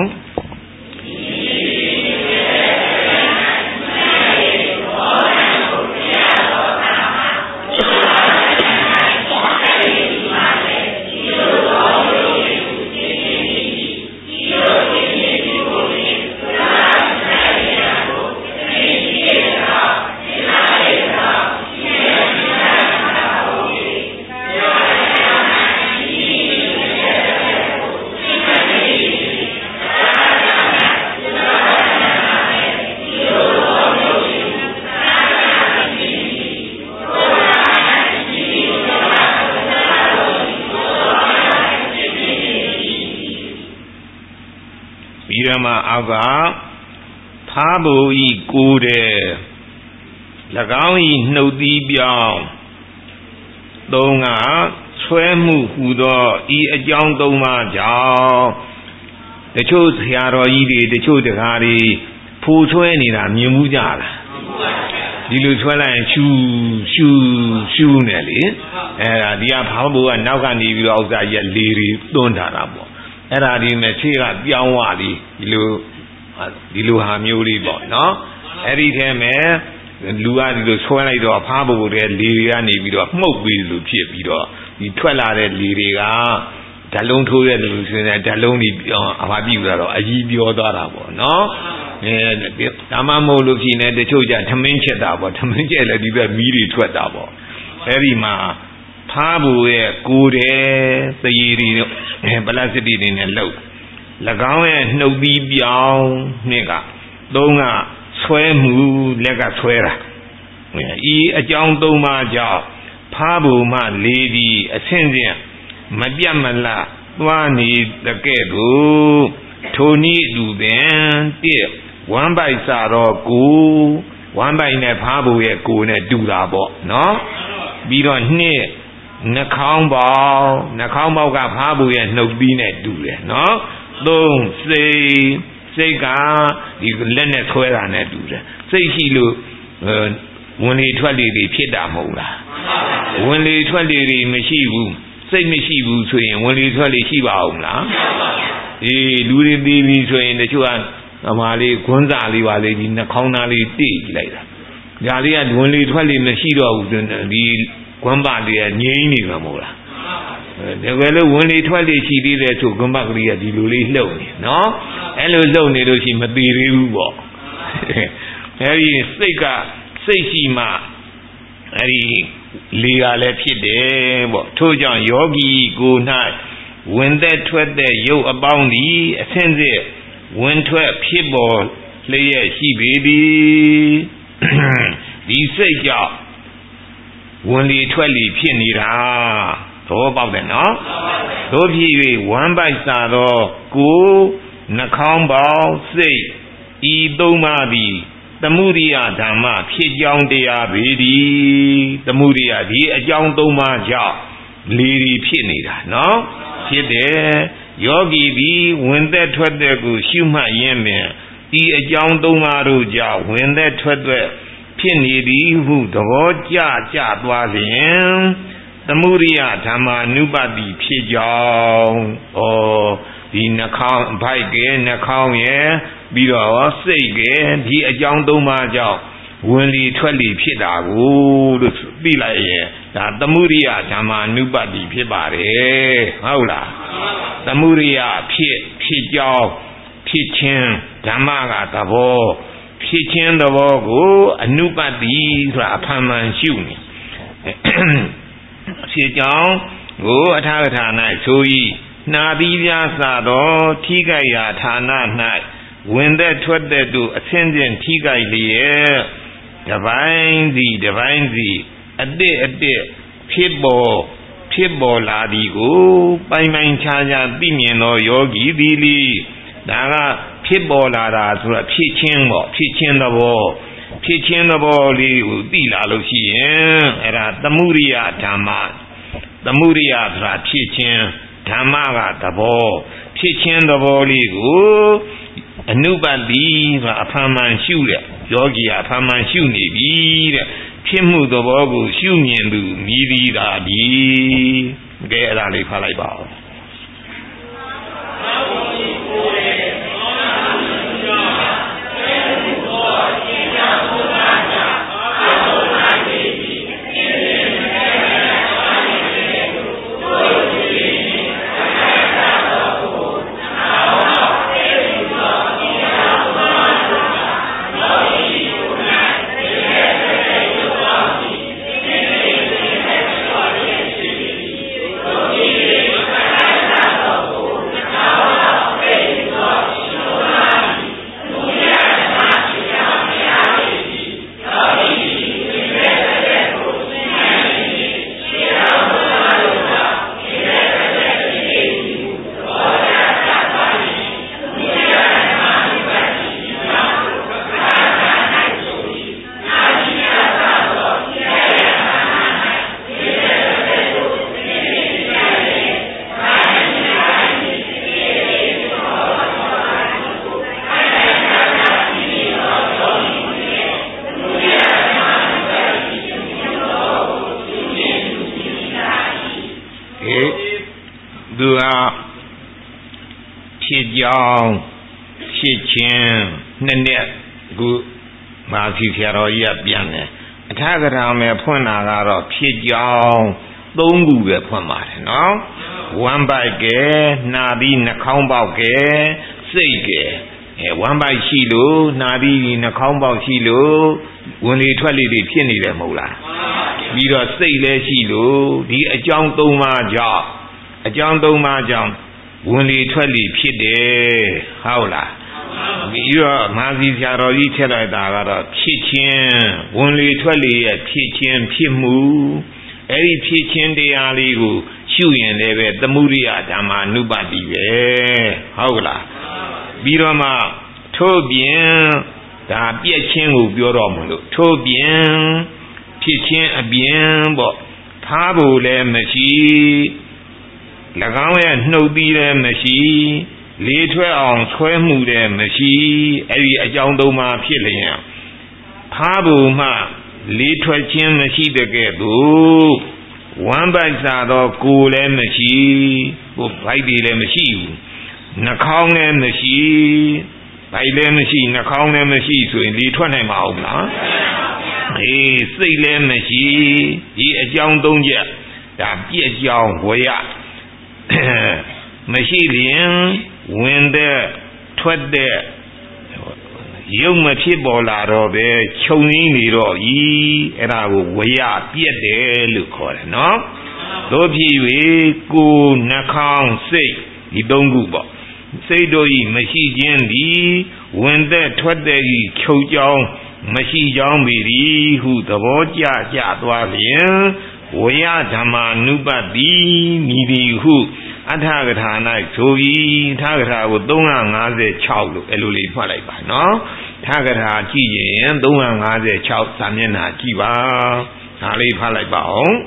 အောက်ကဖားဘူဤကိုယ်တဲ့၎င်းဤနှုတ်သီးပြောင်းသုံးကဆွဲမှုဟူသောဤအကြောင်းသုံးပါးကြောင့်တချို့ဆရာတော်ကြီးတွေတချို့တကားတွေဖိုးဆွဲနေတာမြင်မှုကြလားဒီလိုဆွဲလိုက်ရင်ရှူနေလေအဲ့ဒါဒီကဖားဘူကနောက်ကနေပြီးတော့ဥစ္စာကြီးလေတွေသွန်းထားတာပေါ့အဲ့ဒါဒီမဲ့ခြေကပြောင်းသွားပြီဒီလိုဟာမျိုးလေးပေါ့နော်အဲ့ဒီထဲမှာလူကဒီလိုဆွဲလိုက်တော့ဖားဖို့တဲ့လေတွေကနေပြီးတော့မှုတ်ပြီးလို့ဖြစ်ပြီးတော့ဒီထွက်လာတဲ့လေတွေကဓာတ်လုံးထိုးတဲ့လူဆိုရင်ဓာတ်လုံးကြီးအဘာပြုတာတော့အကြီးပြောသွားတာပေါ့နော်ဒါမှမဟုတ်လို့ရှိရင်တချို့ကြထမင်းချက်တာပေါ့ထမင်းချက်လည်းဒီဘက်မီးတွေထွက်တာပေါ့အဲ့ဒီမှာဖားဘူးရဲ့ကိုယ်တယ်သရေတွေပလတ်စတစ်တွေနဲ့လှုပ်၎င်းရဲ့နှုတ်သီးပြောင်းနှစ်ကသုံးကဆွဲမှုလက်ကဆွဲတာဤအကြောင်းသုံးပါးကြောင့်ဖားဘူးမှလေသည်အဆင့်ချင်းမပြတ်မလတ်သွားနေတဲ့ကဲ့သို့ထိုနည်းတူပင်တစ်ဝမ်းပိုက်စာတော့ကိုဝမ်းပိုက်နဲ့ဖားဘူးရဲ့ကိုနဲ့တူတာပေါ့နော်ပြီးတော့နှစ်နှာခေါင်းပေါက်ကဖားဘူးရဲ့နှုတ်သီးနဲ့တူတယ်နော်သုံးစိတ်ကဒီလက်နဲ့ဆွဲတာနဲ့တူတယ်စိတ်ရှိလို့ဝင်လေထွက်လေတွေဖြစ်တာမဟုတ်လားဝင်လေထွက်လေတွေမရှိဘူးစိတ်မရှိဘူးဆိုရင်ဝင်လေထွက်လေရှိပါအောင်လားအေးလူတွေပြီးပြီဆိုရင်တချို့ကမာလေးခွန်းစာလေးပါလေဒီနှာခေါင်းသားလေးတိတ်လိုက်တာဒါလေးကဝင်လေထွက်လေမရှိတော့ဘူးဒီခွန်းပါလေးကငြိမ်းနေမှာမဟုတ်လားတကယ်လို့ဝင်လေထွက်လေရှိသေးတယ်ဆိုခွန်းပါကလေးကဒီလိုလေးလှုပ်နေနော်အဲ့လိုလှုပ်နေလို့ရှိမသေးသေးဘူးပေါ့အဲ့ဒီစိတ်ရှိမှအဲ့ဒီလေကလည်းဖြစ်တယ်ပေါ့ထို့ကြောင့်ယောဂီကို၌ဝင်သက်ထွက်တဲ့ရုပ်အပေါင်းသည်အဆင့်စစ်ဝင်ထွက်ဖြစ်ပေါ်လျက်ရှိပေသည်ဒီစိတ်ကြောင့်ဝင်လေထွက်လေဖြစ်နေတာသဘောပေါက်တယ်နော်တို့ဖြစ်၍ဝမ်းပိုက်စာသောကိုနှာခေါင်းပေါက်စိတ်ဤသုံးပါးသည်သမုဒိယဓမ္မဖြစ်ကြောင်းတရားပေသည်သမုဒိယဒီအကြောင်းသုံးပါးကြောင့်လေဒီဖြစ်နေတာနော်ဖြစ်တယ်ယောဂီသည်ဝင်သက်ထွက်တဲ့ကိုရှုမှတ်ရင်းပင်ဒီအကြောင်းသုံးပါးတို့ကြောင့်ဝင်သက်ထွက်တဲ့ဖြစ်နေသည်ဟုသဘောကျသွားစဉ်သမုဒိယဓမ္မာနုပတိဖြစ်ကြောင်းဒီနှာခေါင်းဗိုက်ကနှာခေါင်းရဲ့ပြီးတော့စိတ်ကဒီအကြောင်းသုံးပါးကြောင့်ဝင်လီထွက်လီဖြစ်တာကိုလို့သိလိုက်ရဲ့ဒါသမုဒိယဓမ္မာနုပတိဖြစ်ပါတယ်ဟုတ်လားသမုဒိယဖြစ်ကြောင်းဖြစ်ခြင်းဓမ္မကသဘောဖြစ်ခြင်းသဘောကိုအနုပတိဆိုတာအဖန်မှန်ရှုနေဖြစ်ကြောင်းကိုအထာဂထာ၌ဆို၏နာသီးပြားစသောထိခိုက်ရာဌာန၌ဝင်သက်ထွက်သက်တို့အဆင့်ချင်းထိခိုက်လျက်တပိုင်းစီအတစ်ဖြစ်ပေါ်လာသည်ကိုပိုင်ခြားသိမြင်သောယောဂီသည်လီဒါကဖြစ်ပေါ်လာတာဆိုတာဖြစ်ချင်းပေါ့ဖြစ်ချင်းသဘောလေးကိုသိလာလို့ရှိရင်အဲ့ဒါသမုဒိယဓမ္မသမုဒိယဆိုတာဖြစ်ချင်းဓမ္မကသဘောဖြစ်ချင်းသဘောလေးကိုအနုပတိဆိုတာအဖန်မှန်ရှုတဲ့ယောဂီအဖန်မှန်ရှုနေပြီတဲ့ဖြစ်မှုသဘောကိုရှုမြင်သူမြည်သည်သာဒီကဲအဲ့ဒါလေးဖတ်လိုက်ပါဦးသူကဖြစ်ကြောင်းဖြစ်ခြင်းနှစ်နဲ့ခုမာစီဆရာတော်ကြီးကပြန်တယ်အထာဂရမယ်ဖွင့်တာကတော့ဖြစ်ကြောင်းသုံးခုပဲဖွင့်ပါတယ်နော်ဝမ်းပိုက်ကနာပြီးနှာခေါင်းပေါက်ကစိတ်ကဝမ်းပိုက်ရှိလို့နာပြီးနှာခေါင်းပေါက်ရှိလို့ဝင်လေထွက်လေတွေဖြစ်နေတယ်မဟုတ်လားပြီးတော့စိတ်လည်းရှိလို့ဒီအကြောင်း၃ပါးကြောင့်ဝင်လေထွက်လေဖြစ်တယ်ဟုတ်လားပြီးတော့မာဇီဆရာတော်ကြီးထည့်လိုက်တာကတော့ဖြစ်ခြင်းဝင်လေထွက်လေရဲ့ဖြစ်ခြင်းဖြစ်မှုအဲ့ဒီဖြစ်ခြင်းတရားလေးကိုရှုရင်လည်းပဲသမုဒိယဓမ္မာနုပတိပဲဟုတ်လားပြီးတော့မှထို့ပြင်ဒါပြည့်ခြင်းကိုပြောတော့မလို့ထို့ပြင်ဖြစ်ခြင်းအပြင်ပေါ့ထားဖို့လည်းမရှိ၎င်းရဲ့နှုတ်သီးလည်းမရှိလေးထွက်အောင်ဆွဲမှုလည်းမရှိအဲ့ဒီအကြောင်း၃ပါးဖြစ်လျင်ထားဖို့မှလေးထွက်ခြင်းမရှိတဲ့ကဲ့သို့ဝမ်းပိုက်စားသောကိုယ်လည်းမရှိဟိုဗိုက်တွေလည်းမရှိဘူးနှာခေါင်းလည်းမရှိဗိုက်လည်းမရှိနှာခေါင်းလည်းမရှိဆိုရင်လေးထွက်နိုင်မအောင်လားစိတ်လည်းမရှိဒီအကြောင်း၃ချက်ဒါပြည့်ကြောင်းဝရမရှိလျင်ဝင်တဲ့ထွက်တဲ့ရုပ်မဖြစ်ပေါ်လာတော့ပဲခြုံရင်းနေတော့ဤအဲ့ဒါကိုဝရပြည့်တယ်လို့ခေါ်တယ်နော်တို့ဖြစ်၍ကိုယ်နှာခေါင်းစိတ်ဒီ၃ခုပေါ့စိတ်တို့ဤမရှိခြင်းသည်ဝင်တဲ့ထွက်တဲ့ဤချုပ်ကြောင်းမရှိကြောင်းပေသည်ဟုသဘောကျသွားလျင်ဝရဓမ္မာနုပတိမိသည်ဟုအထာကထာ၌ဆိုပြီးထာကထာကို356လို့အဲ့လိုလေးဖတ်လိုက်ပါနော်ထာကထာကြည့်ရင်356စာမျက်နှာကြည့်ပါဒါလေးဖတ်လိုက်ပါအောင်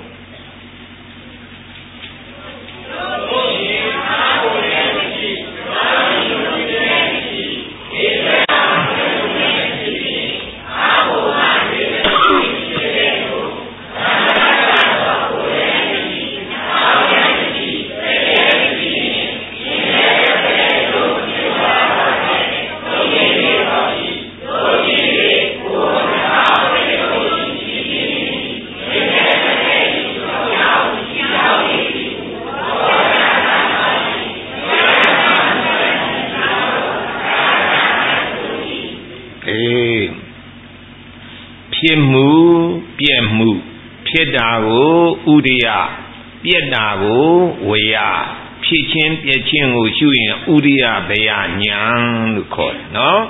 ဖြစ်မှုပြည့်မှုဖြစ်တာကိုဥဒိယပြည့်တာကိုဝေယဖြစ်ခြင်းပြည့်ခြင်းကိုရှုရင်ဥဒိယဘယညာလို့ခေါ်တယ်နော်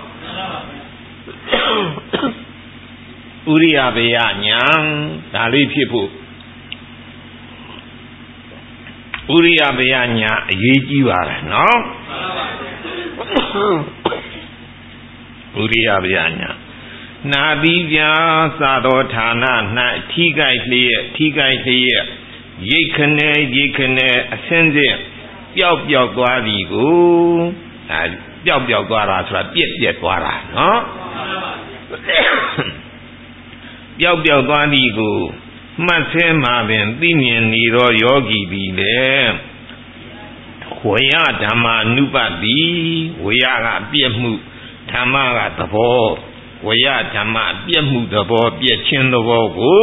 ဥဒိယဘယညာဒါလေးဖြစ်ဖို့ဥဒိယဘယညာအရေးကြီးပါတယ်နော်ဥဒိယဘယညာနာပြီးပြစသောဌာန၌ထိခိုက်လျက်ရိတ်ခနဲအစင်းစစ်ပျောက်သွားသည်ကိုပျောက်သွားတာဆိုတာပြက်သွားတာနော်ပျောက်သွားသည်ကိုမှတ်ဆဲမှာပင်သိမြင်နေသောယောဂီသည်လည်းဝေယဓမ္မာနုပတိဝေယကပြက်မှုဓမ္မကသဘောဝေယဓမ္မပြည့်မှုသဘောပြည့်ခြင်းသဘောကို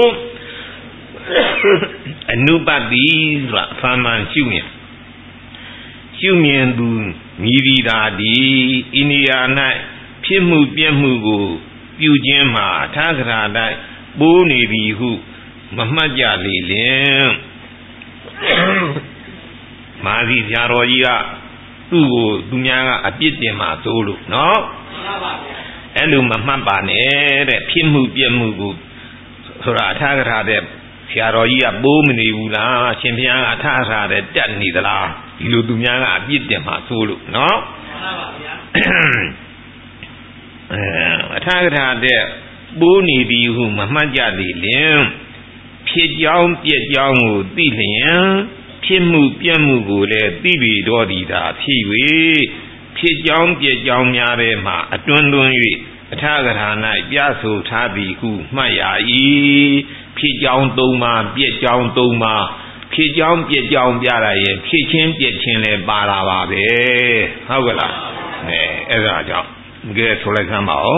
အနုပတိဆိုတာသာမန်ရှုမြင်သူမြည်သည်သာဒီဣနိယာ၌ဖြစ်မှုပြည့်မှုကိုပြုခြင်းမှာထာဂရာ၌ပိုးနေသည်ဟုမမှတ်ကြလေလင်မာဇီဆရာတော်ကြီးကသူ့ကိုသူများကအပြစ်တင်မှာသို့လို့နော်အဲ့လိုမမှတ်ပါနဲ့တဲ့ဖြစ်မှုပြည့်မှုကိုဆိုတာအထာကထာတဲ့ဆရာတော်ကြီးကပိုးမနေဘူးလားရှင်ဘုရားကအထာကထာတဲ့တက်နေသလားဒီလိုသူများကအပြစ်တင်မှာသို့လို့နော်မှန်ပါဗျာအထာကထာတဲ့ပိုးနေသည်ဟုမမှတ်ကြသေးလင်ဖြစ်ကြောင်းပြည့်ကြောင်းကိုသိလျင်ဖြစ်မှုပြည့်မှုကိုလည်းသိပြီတော်သည်သာဖြစ်၍ဖြစ်ကြောင်းပြည့်ကြောင်းများထဲမှအတွန်း၍အထာကထာ၌ပြဆိုထားသည်ဟုမှတ်ရ၏ဖြစ်ကြောင်း၃ပါးပြည့်ကြောင်း၃ပါးဖြစ်ကြောင်းပြည့်ကြောင်းပြရရင်ဖြစ်ချင်းပြည့်ချင်းလည်းပါလာပါပဲဟုတ်ကလားအဲ့ဒါကြောင့်ကဲဆိုလိုက်စမ်းပါဦး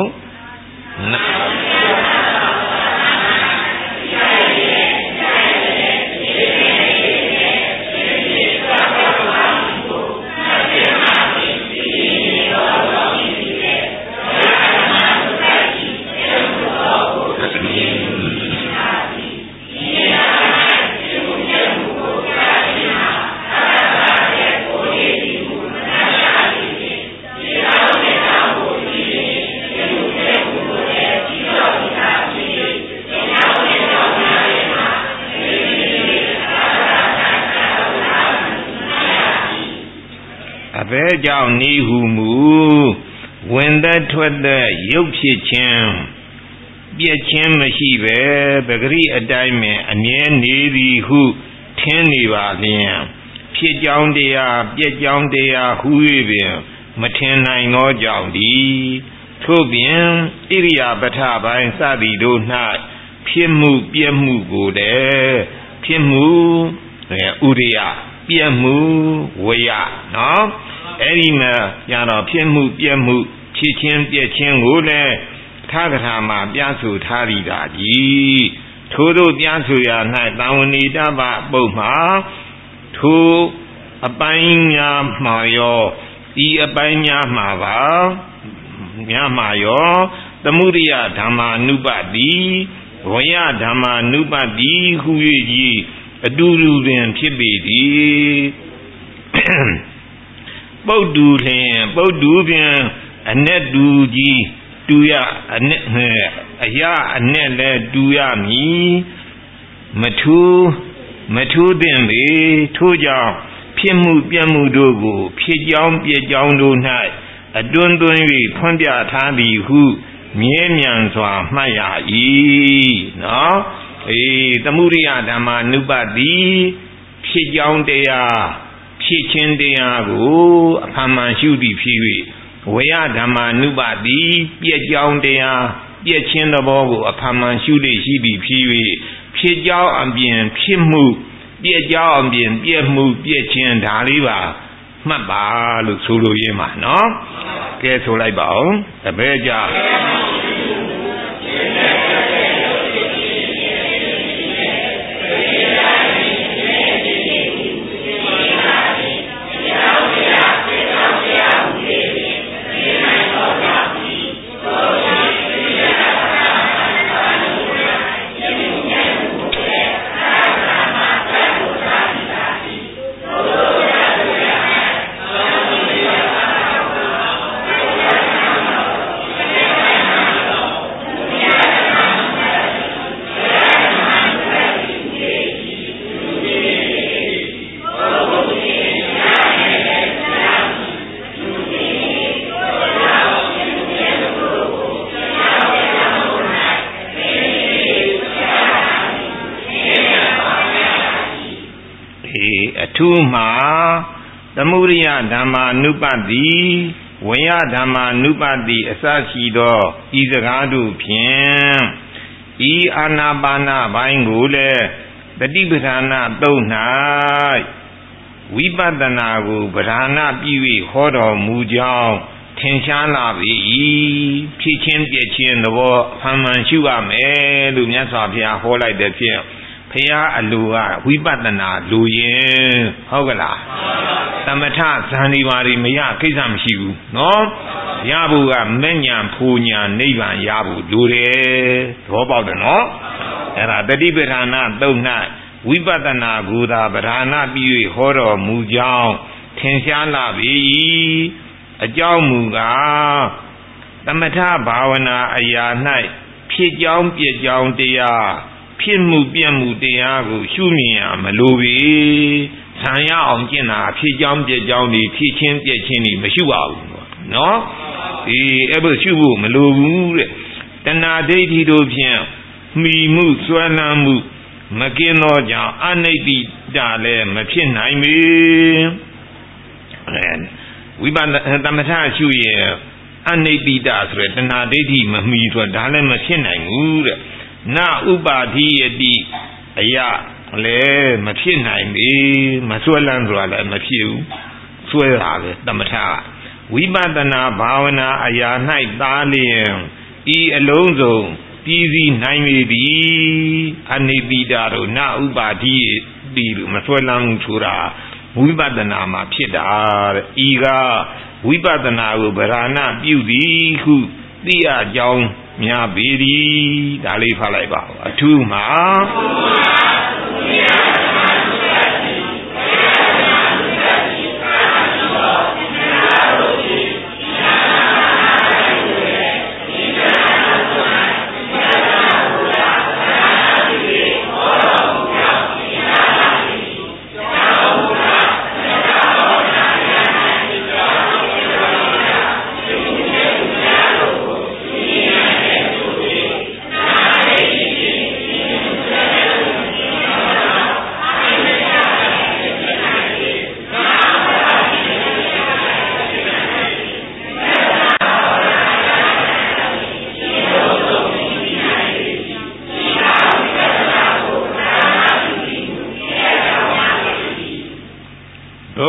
ကြောင့်နေဟုမူဝင်သက်ထွက်သက်ရုပ်ဖြစ်ခြင်းပြည့်ခြင်းမရှိပဲပဂရိအတိုင်းပင်အမြဲနေသည်ဟုထင်နေပါလျင်ဖြစ်ကြောင်းတရားပြည့်ကြောင်းတရားဟူ၍ပင်မထင်နိုင်သောကြောင့်သည်ထို့ပြင်ဣရိယာပထပိုင်းစသည်တို့၌ဖြစ်မှုပြည့်မှုကိုတည်းဖြစ်မှုဥရိယပြည့်မှုဝယနော်အဲ့ဒီမှာညတော့ဖြစ်မှုပြည့်မှုဖြစ်ခြင်းပြည့်ခြင်းကိုလည်းထာဂထာမှာပြဆိုထားရတာကြီးထို့သောပြဆိုရာ၌တံဝဏိတပပုဒ်မှာထိုအပိုင်းများမှာရောဒီအပိုင်းများမှာပါများမှာရောသမုဒိယဓမ္မာနုပတိဝယဓမ္မာနုပတိဟု၍ကြီးအတူတူတွင်ဖြစ်ပေသည်ပုဒ်တူလျင်ပုဒ်တူဖြင့်အ내တူကြီးတူရအ내အရာအ내လည်းတူရမည်မထူးသင့်ပေထို့ကြောင့်ဖြစ်မှုပြည့်မှုတို့ကိုဖြစ်ကြောင်းပြည့်ကြောင်းတို့၌အတွန်းသွင်း၍ဖွင့်ပြထားသည်ဟုမြဲမြံစွာမှတ်ရ၏နော်သမုဒိယဓမ္မာနုပတိဖြစ်ကြောင်းတရားဖြစ်ခြင်းတရားကိုအမှန်မှန်ရှုသည်ဖြစ်၍ဝေယဓမ္မာနုပတိပြည့်ကြောင်းတရားပြည့်ခြင်းသဘောကိုအမှန်မှန်ရှုလေရှိသည်ဖြစ်၍ဖြစ်ကြောင်းအပြင်ဖြစ်မှုပြည့်ကြောင်းအပြင်ပြည့်မှုပြည့်ခြင်းဒါလေးပါမှတ်ပါလို့ဆိုလိုရင်းပါနော်ကဲဆိုလိုက်ပါဦးတပည့်ကြသူမှာသမုဒိယဓမ္မာနုပတိဝေယဓမ္မာနုပတိအစရှိသောဤစကားတို့ဖြင့်ဤအာနာပါနဘိုင်းကိုလည်းတတိပဌာနာသုံး၌ဝိပဿနာကိုပဓာနာပြု၍ဟောတော်မူကြောင်းထင်ရှားလာပြီဖြစ်ချင်းပြည့်ချင်းသဘောအမှန်ရှုရမယ်လို့မြတ်စွာဘုရားဟောလိုက်တဲ့ဖြင့်ဖရာအလိုကဝိပဿနာလိုရင်ဟုတ်ကလားသမထဇန်ဒီပါရီမရကိစ္စမရှိဘူးနော်ရဖို့ကမဲ့ညာဖူညာနိဗ္ဗာန်ရဖို့လိုတယ်သဘောပေါက်တယ်နော်အဲ့ဒါတတိပဌာနာသုံး၌ဝိပဿနာကိုသာပဓာနာပြု၍ဟောတော်မူကြောင်းထင်ရှားလာပြီအကြောင်းမူကားသမထဘာဝနာအရာ၌ဖြစ်ကြောင်းပြည့်ကြောင်းတရားဖြစ်မှုပြည့်မှုတရားကိုရှုမြင်ရမလိုပေဆံရအောင်ကျင့်တာဖြစ်ကြောင်းပြည့်ကြောင်းဒီဖြစ်ချင်းပြည့်ချင်းဒီမရှုပါဘူးနော်အဲ့လိုရှုဖို့မလိုဘူးတဲ့တဏှာဒိဋ္ဌိတို့ဖြင့်မှီမှုစွဲလန်းမှုမကင်းသောကြောင့်အနိတ္တိတလည်းမဖြစ်နိုင်ပေဝိပဿနာသမထရှုရင်အနိတ္တိတဆိုရယ်တဏှာဒိဋ္ဌိမမှီဆိုဒါလည်းမဖြစ်နိုင်ဘူးတဲ့နာဥပါတိယတိအရာလည်းမဖြစ်နိုင်ပေမစွဲလန်းဆိုတာလည်းမဖြစ်ဘူးစွဲတာပဲသမထဝိပဿနာဘာဝနာအရာ၌သားလျင်ဤအလုံးစုံပြည်စည်းနိုင်ပေသည်အနိတ္တိတတို့နာဥပါတိယတိလို့မစွဲလန်းဘူးဆိုတာဝိပဿနာမှာဖြစ်တာတဲ့ဤကဝိပဿနာကိုဗราဏပြုသည်ဟုသိရကြောင်းများပေသည်ဒါလေးဖတ်လိုက်ပါအထူးမှာ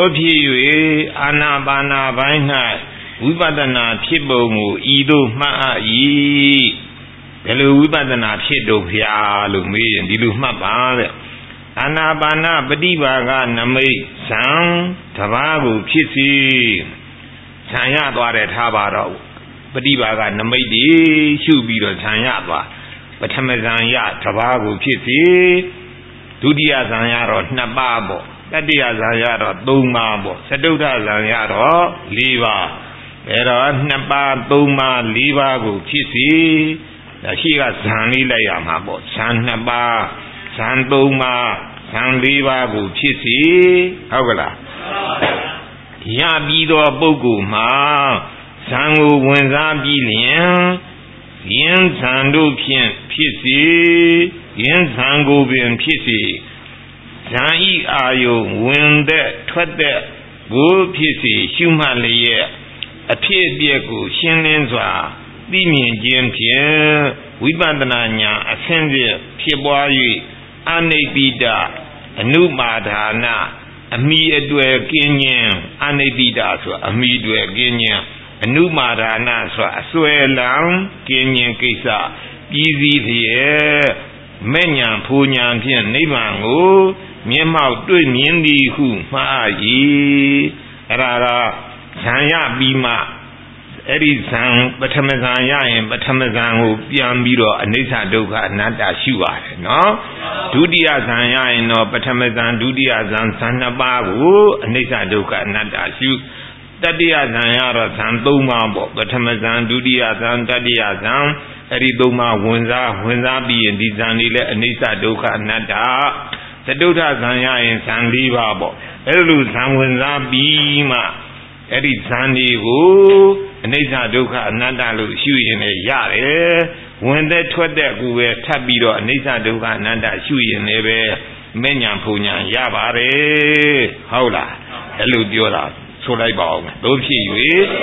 ဖြစ်၍အာနာပါနာပိုင်း၌ဝိပဿနာဖြစ်ပုံကိုဤသို့မှတ်အပ်၏ဘယ်လိုဝိပဿနာဖြစ်တော့ဖျားလို့မေးရင်ဒီလိုမှတ်ပါတဲ့အာနာပါနပฏิပါကနမိတ်ဇံတပါးကိုဖြစ်စီဇံရသွားတယ်ထားပါတော့ပฏิပါကနမိတ်ဒီရှုပြီးတော့ဇံရသွားပထမဇံရတပါးကိုဖြစ်စီဒုတိယဇံရတော့2ပါးပေါ့တတိယဇံရတော့3ပါးပေါ့သတုဋ္ဌဇံရတော့4ပါးအဲတော့2ပါး3ပါး4ပါးကိုဖြစ်စီဒါရှိကဇံလေးလိုက်ရမှာပေါ့ဇံ2ပါးဇံ3ပါးဇံ4ပါးကိုဖြစ်စီဟုတ်ကလားရပြီးသောပုဂ္ဂိုလ်မှာဇံကိုဝင်စားပြီးလျင်ယင်းဇံတို့ဖြင့်ဖြစ်စီယင်းဇံကိုပင်ဖြစ်စီဇံဤအာယုဝင်သက်ထွက်သက်ကိုဖြစ်စီရှုမှတ်လျက်အဖြစ်အပျက်ကိုရှင်းလင်းစွာသိမြင်ခြင်းဖြင့်ဝိပဿနာဉာဏ်အဆင့်ဖြင့်ဖြစ်ပွား၍အနိဗ္ဗိဒအနုပါဒါနအမိအတွေ့ကင်းခြင်းအနိဗ္ဗိဒဆိုအမိအတွေ့ကင်းခြင်းအနုပါဒါနဆိုအစွဲလံကင်းခြင်းကိစ္စပြီးစီးဖြင့်မဲ့ညာဖူညာဖြင့်နိဗ္ဗာန်ကိုမျက်မှောက်တွေ့မြင်သည်ဟုမှား၏အဲ့ဒါကဇံရပြီးမှအဲ့ဒီဇံပထမဇံရရင်ပထမဇံကိုပြန်ပြီးတော့အနိစ္စဒုက္ခအနတ္တရှုရတယ်နော်ဒုတိယဇံရရင်တော့ပထမဇံဒုတိယဇံဇံ2ပါးကိုအနိစ္စဒုက္ခအနတ္တရှုတတိယဇံရတော့ဇံ3ပါးပေါ့ပထမဇံဒုတိယဇံတတိယဇံအဲ့ဒီ3ပါးဝင်စားပြီးရင်ဒီဇံတွေလည်းအနိစ္စဒုက္ခအနတ္တသတုဋ္ဌဇံရရင်ဇံ4ပါးပေါ့အဲ့လိုဇံဝင်စားပြီးမှအဲ့ဒီဇံတွေကိုအနိစ္စဒုက္ခအနတ္တလို့ရှုရင်လည်းရတယ်ဝင်သက်ထွက်သက်ကိုပဲထပ်ပြီးတော့အနိစ္စဒုက္ခအနတ္တရှုရင်လည်းပဲမဲ့ညာဖုန်ညာရပါတယ်ဟုတ်လားအဲ့လိုပြောတာဆိုလိုက်ပါဦးတို့ဖြစ်၍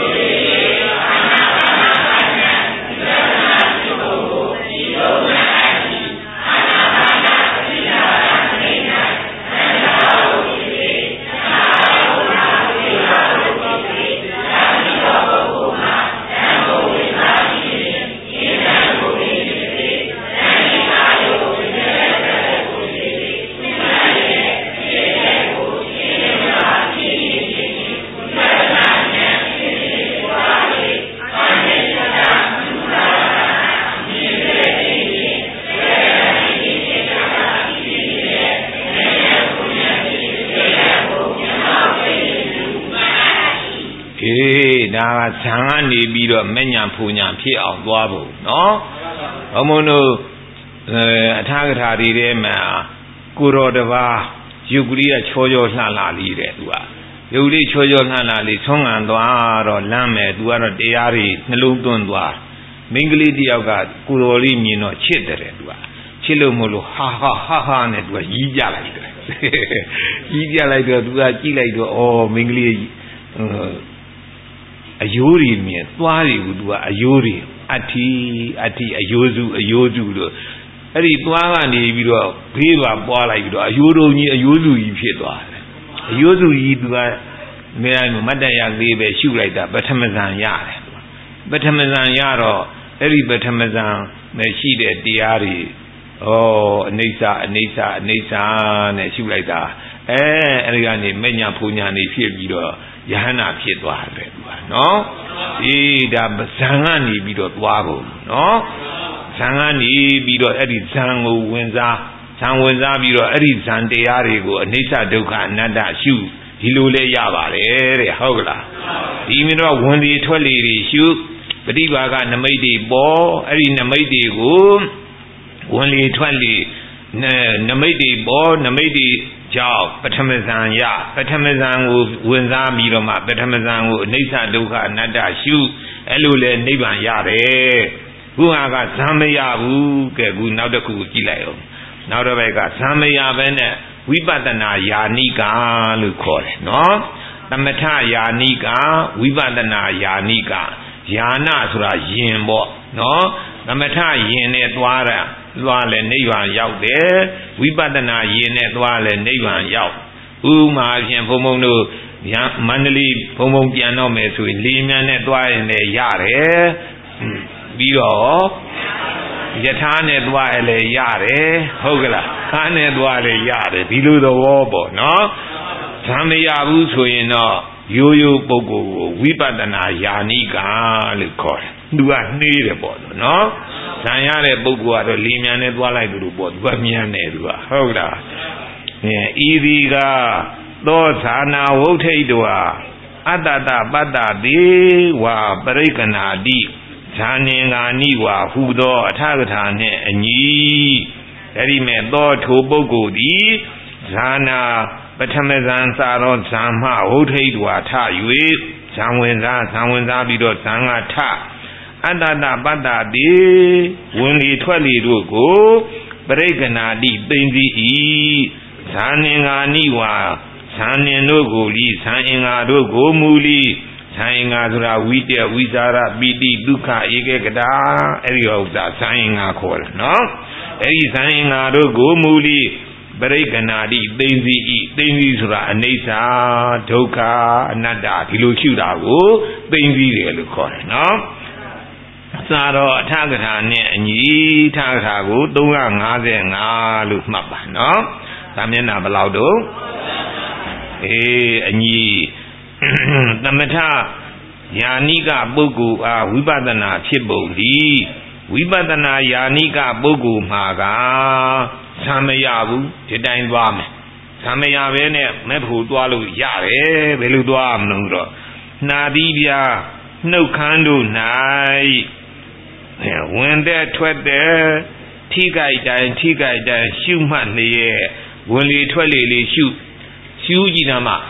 ဒါကဇံကနေပြီးတော့မညာဖူညာဖြစ်အောင်သွားဖို့နော်ဘုံဘုံတို့အထာကထာတွေထဲမှာကိုတော်တပါးယုတ်ကလေးကချောချောလှလှလေးတဲ့သူကယုတ်လေးချောချောလှလှလေးဆုံးငံသွားတော့လမ်းမယ်သူကတော့တရားတွေနှလုံးသွင်းသွားမိန်းကလေးတယောက်ကကိုတော်လေးမြင်တော့ချစ်တယ်သူကချစ်လို့မလို့ဟာနဲ့သူကရီးကြလိုက်တယ်ရီးကြလိုက်တော့သူကကြည့်လိုက်တော့မိန်းကလေးအယိုးတွေမြင်သွားတွေကိုသူကအယိုးတွေအဋ္ဌိအယိုးစုလို့အဲ့ဒီသွားကနေပြီးတော့ဘေးပါပွားလိုက်ပြီးတော့အယိုးတုံးကြီးအယိုးစုကြီးဖြစ်သွားတယ်အယိုးစုကြီးသူကမတ္တရလေးပဲရှုလိုက်တာပထမဇန်ရတယ်ပထမဇန်ရတော့အဲ့ဒီပထမဇန်နဲ့ရှိတဲ့တရားတွေအနိစ္စနဲ့ရှုလိုက်တာအဲ့ဒီကနေမညာဖူညာနေဖြစ်ပြီးတော့ယဟနာဖြစ်သွားတယ်သူကနော်ဒါဇံကနေပြီးတော့သွားကုန်နော်ဇံကနေပြီးတော့အဲ့ဒီဇံကိုဝင်စားပြီးတော့အဲ့ဒီဇံတရားတွေကိုအနိစ္စဒုက္ခအနတ္တရှုဒီလိုလဲရပါတယ်တဲ့ဟုတ်ကလားဒီမျိုးတော့ဝင်လေထွက်လေတွေရှုပฏิပါကနမိတ်တွေပေါ်အဲ့ဒီနမိတ်တွေကိုဝင်လေထွက်လေနမိတ်တွေပေါ်နမိတ်တွေကြောင့်ပထမဇန်ရပထမဇန်ကိုဝင်စားပြီးတော့မှပထမဇန်ကိုအနိစ္စဒုက္ခအနတ္တရှုအဲ့လိုလဲနိဗ္ဗာန်ရတယ်ခုဟာကဇံမရဘူးကဲခုနောက်တစ်ခုကြည့်လိုက်အောင်နောက်တစ်ဘက်ကဇံမရပဲနဲ့ဝိပဿနာယာနိကလို့ခေါ်တယ်နော်သမထယာနိကဝိပဿနာယာနိကယာနဆိုတာယင်ပေါ့နော်သမထယင်နဲ့သွားလဲနိဗ္ဗာန်ရောက်တယ်ဝိပဿနာယင်နဲ့သွားလဲနိဗ္ဗာန်ရောက်ဥမာအပြင်ဘုံဘုံတို့မန္တလေးဘုံဘုံပြန်တော့မယ်ဆိုရင်လေမြန်နဲ့သွားရင်လည်းရတယ်ပြီးတော့ယထာနဲ့သွားရင်လည်းရတယ်ဟုတ်ကလားကားနဲ့သွားလည်းရတယ်ဒီလိုသဘောပေါ့နော်ဇံမရဘူးဆိုရင်တော့ရိုးရိုးပုဂ္ဂိုလ်ကိုဝိပဿနာယာနိကလို့ခေါ်တယ်သူကနှေးတယ်ပေါ့နော်ဇံရတဲ့ပုဂ္ဂိုလ်ကတော့လေမြန်နဲ့သွားလိုက်လို့ပေါ့သူကမြန်တယ်သူကဟုတ်လားဤဒီကသောဇာနာဝုဋ္ဌိတောအတ္တတပတ္တတိဝါပရိက္ခဏာတိဇာနင်္ဂာနိဝါဟုသောအထကထာနှင့်အညီအဲ့ဒီမဲ့သောထိုပုဂ္ဂိုလ်သည်ဇာနာပထမဇံစာရောဇံမဝုဋ္ဌိတောထ၍ဇံဝင်စားပြီးတော့ဇံကထအတ္တတပတ္တတိဝင်လေထွက်လေတို့ကိုပရိက္ခဏာတိသိမ့်စီ၏ဇာနင်္ဂာနိဝါဇာနင်တို့ကိုလီဇာအင်္ဂါတို့ကိုမူလီဇာအင်္ဂါဆိုတာဝိတ္တဝိဇာရပိတိဒုက္ခဧကေကတာအဲ့ဒီဥစ္စာဇာအင်္ဂါခေါ်တယ်နော်အဲ့ဒီဇာအင်္ဂါတို့ကိုမူလီပရိက္ခဏာတိသိမ့်စီ၏သိမ့်စီဆိုတာအနိစ္စဒုက္ခအနတ္တဒီလိုရှုတာကိုသိမ့်စီတယ်လို့ခေါ်တယ်နော်စာတော့အထကထာနဲ့အညီထကထာကို355လို့မှတ်ပါနော်ဒါမျက်နှာဘယ်လောက်တော့အညီသမထယာနိကပုဂ္ဂိုလ်အားဝိပဿနာဖြစ်ပုံသည်ဝိပဿနာယာနိကပုဂ္ဂိုလ်မှာကသံမရဘူးဒီတိုင်းသွားမယ်သံမရပဲနဲ့မဲ့ဖို့သွားလို့ရတယ်ဘယ်လိုသွားမလို့တော့နှာသီးပြနှုတ်ခမ်းတို့၌ဝင်တဲ့ထွက်တဲ့ထိကြိုက်တိုင်းရှုမှတ်နေရဲ့ဝင်လေထွက်လေလေးရှုကြည့်နာမှာ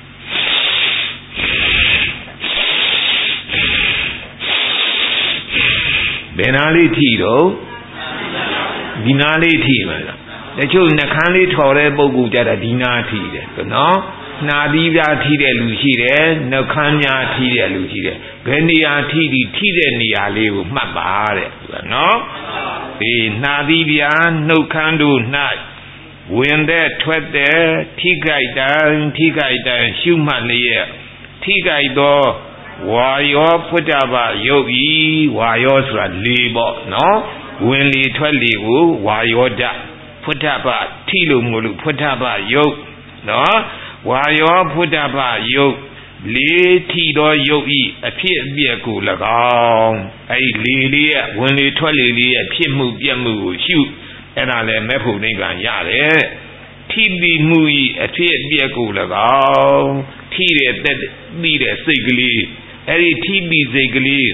ဘယ်နာလေးထိတော့ဒီနာလေးထိမှာလားတချို့နှခမ်းလေးထော်တဲ့ပုဂ္ဂိုလ်ကြတာဒီနာထိတယ်နော်နှာသီးပြားထိတဲ့လူရှိတယ်နှခမ်းများထိတဲ့လူရှိတယ်ဘယ်နေရာထိတဲ့နေရာလေးကိုမှတ်ပါတဲ့နော်ဒီနှာသီးပြားနှုတ်ခမ်းတို့၌ဝင်တဲ့ထွက်တဲ့ထိကြိုက်တိုင်းရှုမှတ်လျက်ထိကြိုက်သောဝါယောဖွတ္တပယုတ်ဤဝါယောဆိုတာလေပေါ့နော်ဝင်လေထွက်လေကိုဝါယောဓာတ်ဖွတ္တပထိလို့မလို့ဖွတ္တပယုတ်နော်ဝါယောဖွတ္တပယုတ်လေထိသောယုတ်ဤအဖြစ်အပျက်ကို၎င်းအဲဒီလေလေးရဲ့ဝင်လေထွက်လေလေးရဲ့ဖြစ်မှုပြက်မှုကိုရှုအဲ့ဒါလည်းမဲ့ဖို့နိဗ္ဗာန်ရတယ်ထိပြီးမှုဤအဖြစ်အပျက်ကို၎င်းထိတဲ့တက်ပြီးတဲ့စိတ်ကလေးအဲ့ဒီထိပြီးစိတ်ကလေး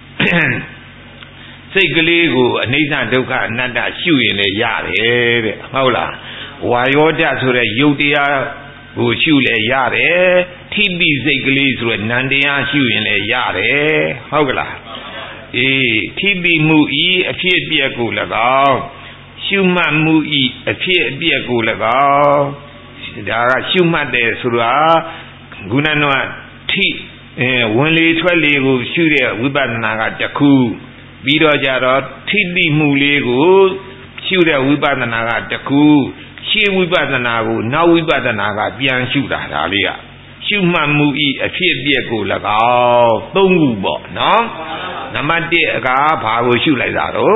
ကိုအနိစ္စဒုက္ခအနတ္တရှုရင်လည်းရတယ်တဲ့ဟုတ်လားဝါယောဓာတ်ဆိုတဲ့ယုတ်တရားကိုရှုလည်းရတယ်ထိပြီးစိတ်ကလေးဆိုတဲ့နံတရားရှုရင်လည်းရတယ်ဟုတ်ကလားထိပြီးမှုဤအဖြစ်အပျက်ကို၎င်းရှုမှတ်မှုဤအဖြစ်အပျက်ကို၎င်းဒါကရှုမှတ်တယ်ဆိုတာခုနကထိဝင်လေထွက်လေကိုရှုတဲ့ဝိပဿနာကတစ်ခုပြီးတော့ကြတော့ထိတိမှုလေးကိုရှုတဲ့ဝိပဿနာကတစ်ခုရှေ့ဝိပဿနာကိုနောက်ဝိပဿနာကပြန်ရှုတာဒါလေးကရှုမှတ်မှုဤအဖြစ်အပျက်ကို၎င်းသုံးခုပေါ့နော်နံပါတ်1ကဘာကိုရှုလိုက်တာတော့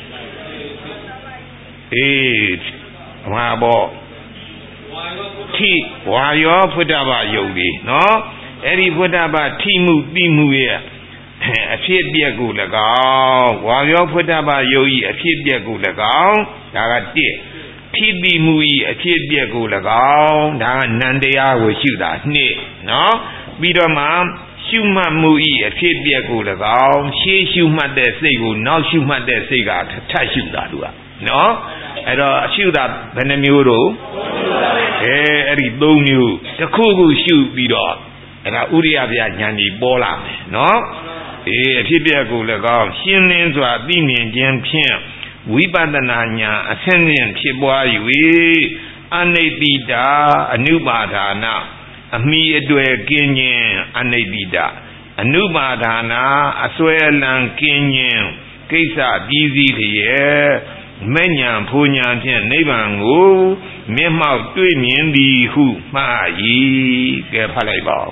ဟာပေါ့ထိဝါယောဖွတ္တပယုတ်လေးနော်အဲ့ဒီဖွတ္တပထိမှုတိမှုရဲ့အဖြစ်အပျက်ကို၎င်းဝါယောဖွတ္တပယုတ်ဤအဖြစ်အပျက်ကို၎င်းဒါက1ထိတိမှုဤအဖြစ်အပျက်ကို၎င်းဒါကနံတရားကိုရှုတာ2နော်ပြီးတော့မှရှုမှတ်မှုဤအဖြစ်အပျက်ကို၎င်းရှေးရှုမှတ်တဲ့စိတ်ကိုနောက်ရှုမှတ်တဲ့စိတ်ကထပ်ရှုတာသူကနော်အဲ့တော့အရှုတာဘယ်နှမျိုးတော့အဲ့ဒီ3မျိုးတစ်ခုခုရှုပြီးတော့အဲ့ဒါဥရိယပြဉာဏ်ကြီးပေါ်လာမယ်နော်အဖြစ်ပြက်ကိုလည်းကောင်းရှင်းလင်းစွာသိမြင်ခြင်းဖြင့်ဝိပဿနာဉာဏ်အဆင့်ဆင့်ဖြစ်ပွား၍အနိတ္တိတာအနုပါဒာနာအမိအတွေ့ကင်းခြင်းအနိတ္တိတာအနုပါဒာနာအစွဲလန်းကင်းခြင်းကိစ္စပြီးစီးလျက်မဲ့ညာဖိုးညာဖြင့်နိဗ္ဗာန်ကိုမျက်မှောက်တွေ့မြင်သည်ဟုမှား၏ကဲဖတ်လိုက်ပါဦး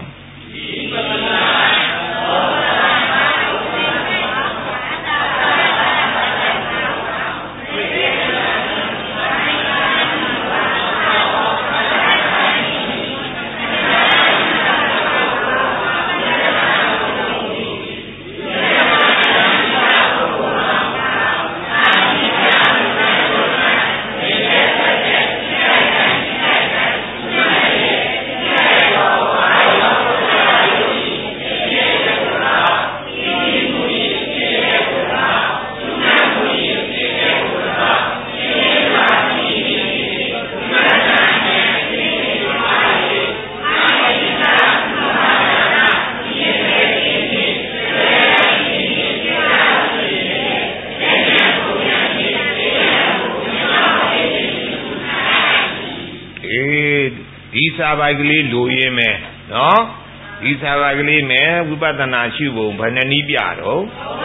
စာပိုက်ကလေးလိုရင်းမယ်နော်ဒီစာပိုက်ကလေးနဲ့ဝိပဿနာရှုပုံဘယ်နှနည်းပြတော့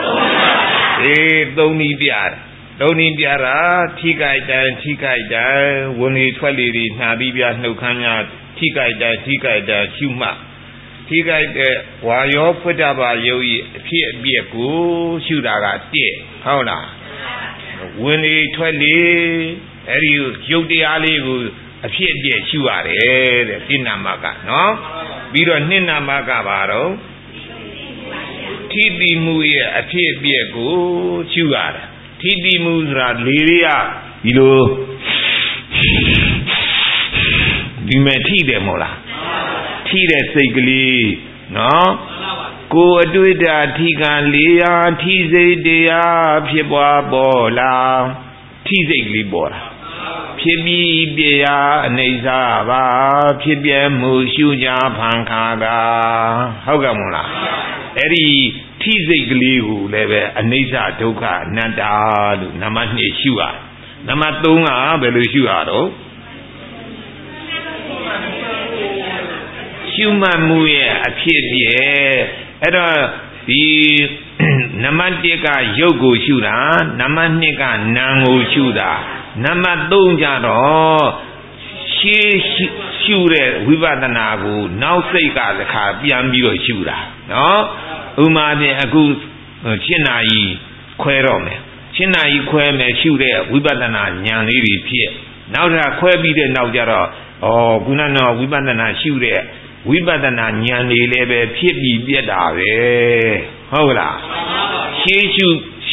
သုံးနည်းပြတာသုံးနည်းပြတာထိကြိုက်တိုင်းထိကြိုက်တိုင်းဝင်လေထွက်လေတွေနှာပြီးပြနှုတ်ခမ်းများထိကြိုက်တိုင်းထိကြိုက်တိုင်းရှုမှထိကြိုက်တဲ့ဝါယောဖွတ်တပါယုတ်ဤအဖြစ်အပျက်ကိုရှုတာကတဲ့ဟုတ်လားဝင်လေထွက်လေအဲ့ဒီရုပ်တရားလေးကိုအဖြစ်အပျက်ရှုရတယ်တဲ့တိနာမကနော်ပြီးတော့နှစ်နာမကပါတော့ထိတိမှုရဲ့အဖြစ်အပျက်ကိုရှုရတယ်ထိတိမှုဆိုတာလေတွေကဒီလိုဒီမဲ့ထိတယ်မဟုတ်လားထိတဲ့စိတ်ကလေးနော်ကိုအတွေ့တာထိကံလေးရာထိစိတ်တရားဖြစ်ပွားပေါ်လာထိစိတ်ကလေးပေါ်လာဖြစ်ပြီးပြရာအနေစာပါဖြစ်ပြမှုရှုကြဖန်ခါတာဟုတ်ကဲ့မို့လားအဲ့ဒီထိစိတ်ကလေးကိုလည်းပဲအနေစာဒုက္ခအနတ္တလို့နံပါတ်2ရှုရနံပါတ်3ကဘယ်လိုရှုရတော့ရှုမှတ်မှုရဲ့အဖြစ်ပြည့်အဲ့တော့ဒီနံပါတ်1ကရုပ်ကိုရှုတာနံပါတ်2ကနာမ်ကိုရှုတာနံပါတ်3ကျတော့ရှေးရှုတဲ့ဝိပဿနာကိုနောက်စိတ်ကတစ်ခါပြန်ပြီးတော့ရှုတာနော်ဥမာဖြင့်အခု7နာရီခွဲတော့မယ်7နာရီခွဲမယ်ရှုတဲ့ဝိပဿနာဉာဏ်လေးတွေဖြစ်နောက်တစ်ခါခွဲပြီးတဲ့နောက်ကျတော့ခုနကဝိပဿနာရှုတဲ့ဝိပဿနာဉာဏ်တွေလည်းပဲဖြစ်ပြီးပြက်တာပဲဟုတ်လားရှေးရှု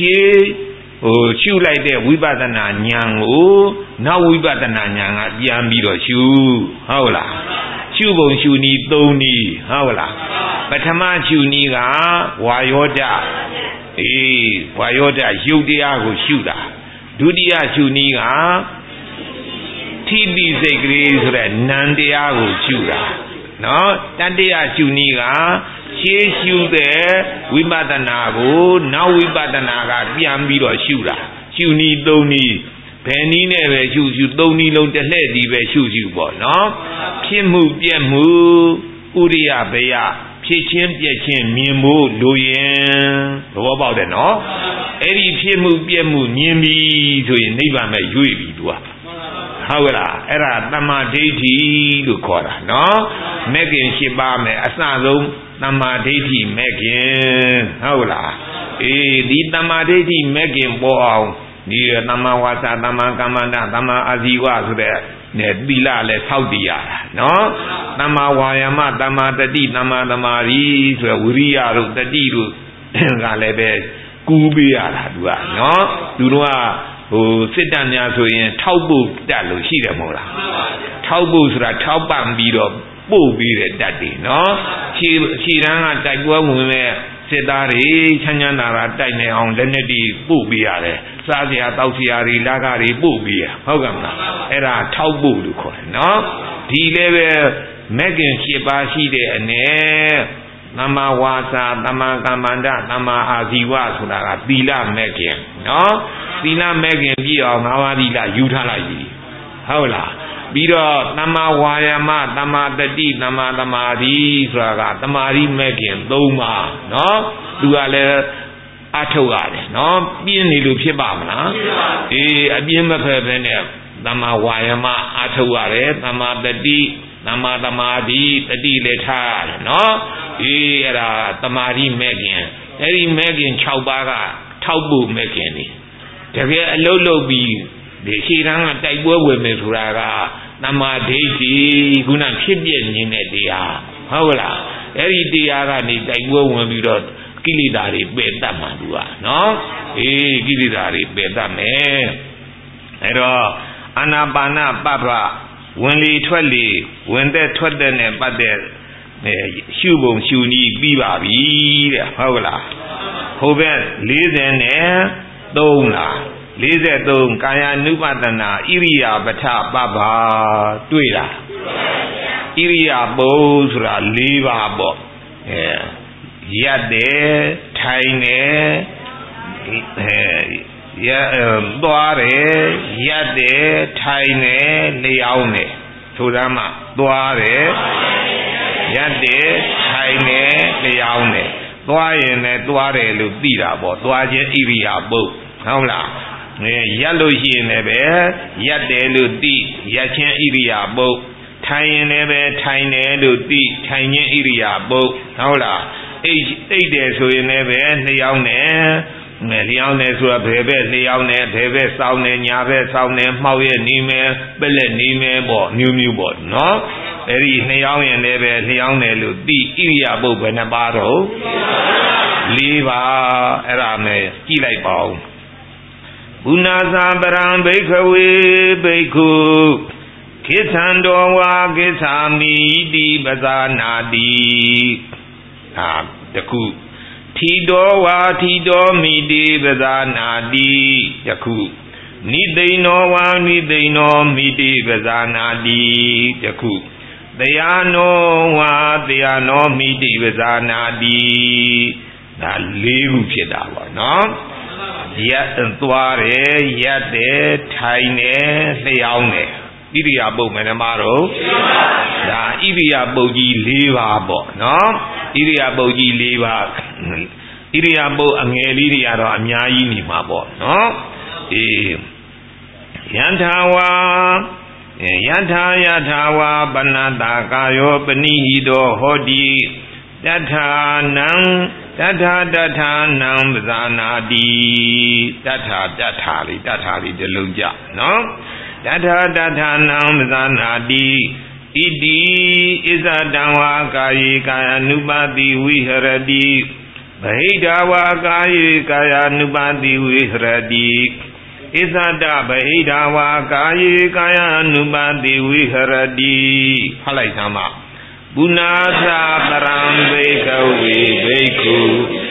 လိုက်တဲ့ဝိပဿနာဉာဏ်ကိုနောက်ဝိပဿနာဉာဏ်ကပြန်ပြီးတော့ရှုဟုတ်လားရှုပုံရှုနည်း3နည်းဟုတ်လားပထမရှုနည်းကဝါယောဓာတ်ဝါယောဓာတ်ရုပ်တရားကိုရှုတာဒုတိယရှုနည်းကထိတိစိတ်ကလေးဆိုတဲ့နံတရားကိုရှုတာနော်တတိယရှုနည်းကရှေးရှုတဲ့ဝိပဿနာကိုနောက်ဝိပဿနာကပြန်ပြီးတော့ရှုတာရှုနည်း3နည်းဘယ်နည်းနဲ့ပဲရှု3နည်းလုံးတစ်လှည့်စီပဲရှုပေါ့နော်ဖြစ်မှုပြက်မှုဥရိယဘယဖြစ်ချင်းပြက်ချင်းမြင်ဖို့လိုရင်သဘောပေါက်တယ်နော်အဲ့ဒီဖြစ်မှုပြက်မှုမြင်ပြီဆိုရင်နိဗ္ဗာန်ပဲရွေ့ပြီသူကဟုတ်ကလားအဲ့ဒါတမ္မာဒိဋ္ဌိလို့ခေါ်တာနော်မဲ့ခင်7ပါးမယ်အစဆုံးတမ္မာဒိဋ္ဌိမဲ့ခင်ဟုတ်လားဒီတမ္မာဒိဋ္ဌိမဲ့ခင်ပေါ်အောင်ဒီတမ္မာဝါစာတမ္မာကမ္မန္တတမ္မာအာဇီဝဆိုတဲ့သီလလည်းဆောက်တည်ရတာနော်တမ္မာဝါယာမတမ္မာတတိတမ္မာသမာဓိဆိုတဲ့ဝိရိယတို့တတိတို့ကလည်းပဲကူးပေးရတာသူကနော်သူတို့ကစစ်တပ်များဆိုရင်ထောက်ဖို့တက်လို့ရှိတယ်မဟုတ်လားထောက်ဖို့ဆိုတာထောက်ပံ့ပြီးတော့ပို့ပြီးတဲ့တက်တွေနော်ခြေတန်းကတိုက်ပွဲဝင်မဲ့စစ်သားတွေချမ်းချမ်းသာသာတိုက်နေအောင်လက်နက်တွေပို့ပေးရတယ်စားစရာတောက်စရာတွေလကားတွေပို့ပေးရဟုတ်ကဲ့မလားအဲ့ဒါထောက်ဖို့လို့ခေါ်တယ်နော်ဒီလည်းပဲမဲ့ခင်7ပါးရှိတဲ့အနေသမ္မာဝါစာသမ္မာကမ္မန္တသမ္မာအာဇီဝဆိုတာကသီလမဲ့ခင်နော်သီလမဲ့ခင်ပြည့်အောင်5ပါးသီလယူထားလိုက်ပြီဟုတ်လားပြီးတော့သမ္မာဝါယာမသမ္မာတတိသမ္မာသမာဓိဆိုတာကသမာဓိမဲ့ခင်3ပါးနော်သူကလည်းအထုတ်ရတယ်နော်ပြင်းနေလို့ဖြစ်ပါမလားအေးအပြင်းမဖက်ပဲနဲ့သမ္မာဝါယမအထုတ်ရတယ်သမ္မာတတိသမ္မာသမာဓိတတိလည်းထားရတယ်နော်အေးအဲ့ဒါသမာဓိမဲ့ခင်အဲ့ဒီမဲ့ခင်6ပါးကထောက်ဖို့မဲ့ခင်နေတကယ်အလုံးလုံးပြီးဒီရှေ့တန်းကတိုက်ပွဲဝင်မယ်ဆိုတာကသမ္မာဒိဋ္ဌိခုနဖြစ်ပြနေတဲ့တရားဟုတ်လားအဲ့ဒီတရားကနေတိုက်ပွဲဝင်ပြီးတော့ကိလေသာတွေပယ်တတ်မှာသူကနော်အေးကိလေသာတွေပယ်တတ်မယ်အဲ့တော့အာနာပါနပပ္ပဝင်လေထွက်လေဝင်သက်ထွက်တဲ့နဲ့ပတ်တဲ့ရှုပုံရှုနည်းပြီးပါပြီတဲ့ဟုတ်လားဟိုဘက်40နဲ့3လား43ကာယ ानु ပတနာဣရိယာပထပပ္ပတွေ့လားဣရိယာပုဆိုတာ4ပါးပေါ့ရက်တယ်ထိုင်တယ်သွားတယ်ရက်တယ်ထိုင်တယ်လျောင်းတယ်ဆိုသားမှသွားတယ်ရက်တယ်ထိုင်တယ်လျောင်းတယ်သွားရင်လည်းသွားတယ်လို့သိတာပေါ့သွားခြင်းဣရိယာပုဟုတ်လားရက်လို့ရှိရင်လည်းပဲရက်တယ်လို့သိရက်ချင်းဣရိယာပုထိုင်ရင်လည်းပဲထိုင်တယ်လို့သိထိုင်ခြင်းဣရိယာပုဟုတ်လားအိတ်တယ်ဆိုရင်လည်းပဲလျောင်းတယ်လျောင်းတယ်ဆိုတာဘယ်ဘက်လျောင်းတယ်ဘယ်ဘက်စောင်းတယ်ညာဘက်စောင်းတယ်မှောက်ရနေမယ်ပက်လက်နေမယ်ပေါ့မျိုးမျိုးပေါ့နော်အဲ့ဒီလျောင်းရင်လည်းပဲလျောင်းတယ်လို့သိဣရိယာပုဘယ်နှပါတော့4ပါအဲ့ဒါနဲ့ကြည့်လိုက်ပါဦးဘုနာသာပရံဘိခဝေဘိက္ခုကိသံတော်ဝါကိသာမိတိပဇာနာတိဟာတခုထီတော်ဝါထီတော်မိတိပဇာနာတိတခုနိသိဏောဝါနိသိဏောမိတိပဇာနာတိတခုတရားနောဝါတရားနောမိတိပဇာနာတိဒါ4ခုဖြစ်တာပေါ့နော်ရက်သွားတယ်ရက်တယ်ထိုင်တယ်လျှောင်းတယ်ဣရိယာပုတ်မယ်နမတို့ဒါဣရိယာပုတ်ကြီး4ပါးပေါ့နော်ဣရိယာပုတ်ကြီး4ပါးဣရိယာပုတ်အငယ်လေးတွေကတော့အများကြီးနေမှာပေါ့နော်အေးယန္ထာဝါယထာဝါပဏတကာယောပနိဟိတောဟောတိတထာနံတထာနံပဇာနာတိတထာလေးတလုံးကြနော်တထာနံပဇာနာတိဣတိဣဇတံဝါကာယေကာယ ानु ပါတိဝိဟရတိဗဟိတဝါကာယေကာယ ानु ပါတိဝိဟရတိဣဇတဗဟိတဝါကာယေကာယ ानु ပါတိဝိဟရတိဖတ်လိုက်သမ်းပါပုနာသာပရံဘိကဝေဘိက္ခု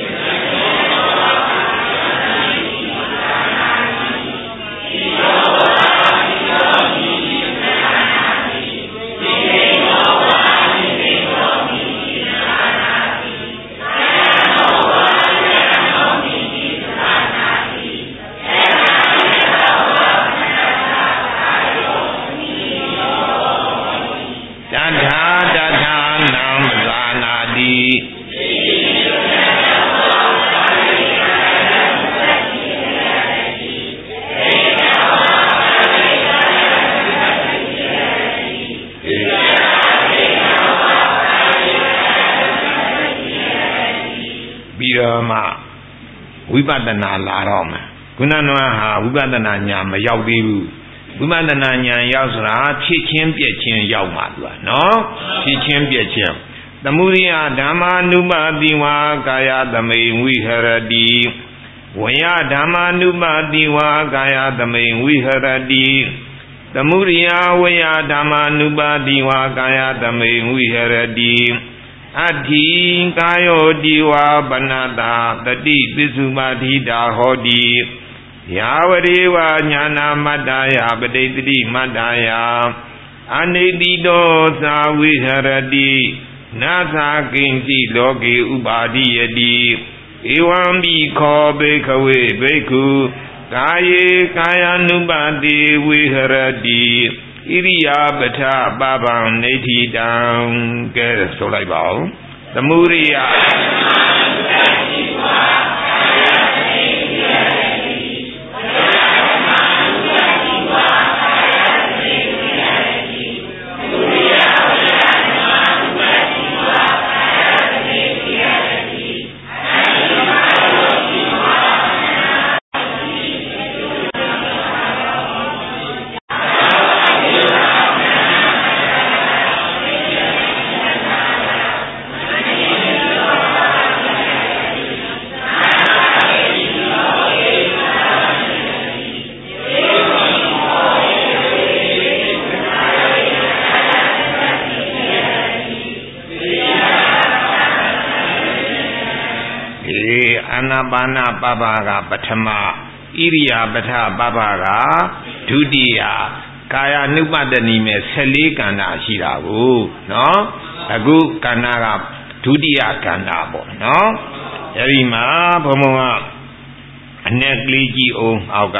ဝိပဿနာလာတော့မယ်ခုနကဟာဝိပဿနာညာမရောက်သေးဘူးဝိပဿနာညာရောက်ဆိုတာဖြစ်ချင်းပြက်ချင်းရောက်မှာသူကနော်ဖြစ်ချင်းပြက်ချင်းသမုဒိယဓမ္မာနုပါတိဝါကာယသမိန်ဝိဟရတိဝယဓမ္မာနုပါတိဝါကာယသမိန်ဝိဟရတိသမုဒိယဝယဓမ္မာနုပါတိဝါကာယသမိန်ဝိဟရတိအတ္ထိကာယောတိဝါပနတာတတိပစ္စုပါတိတာဟောတိယာဝရေဝညာနာမတ္တယပဋိတ္တိမတ္တယအနိတိတောသာဝိဟရတိနာသာကိဉ္စီလောကေဥပါတိယတိဧဝံဘိခောဘိခဝေဘိက္ခုကာယေကာယ ानु ပါတိဝိဟရတိဣရိယာပထပပံနေတိတံကဲဆိုလိုက်ပါဦးသမုရိယအာနာပါနပပကပထမဣရိယာပထပပကဒုတိယကာယ ानु ပတတိမဲ့14ကဏ္ဍရှိတာကိုနော်အခုကဏ္ဍကဒုတိယကဏ္ဍပေါ့နော်အဲဒီမှာဘုံဘုံကအ내ကလေးကြည့်အောင်အောက်က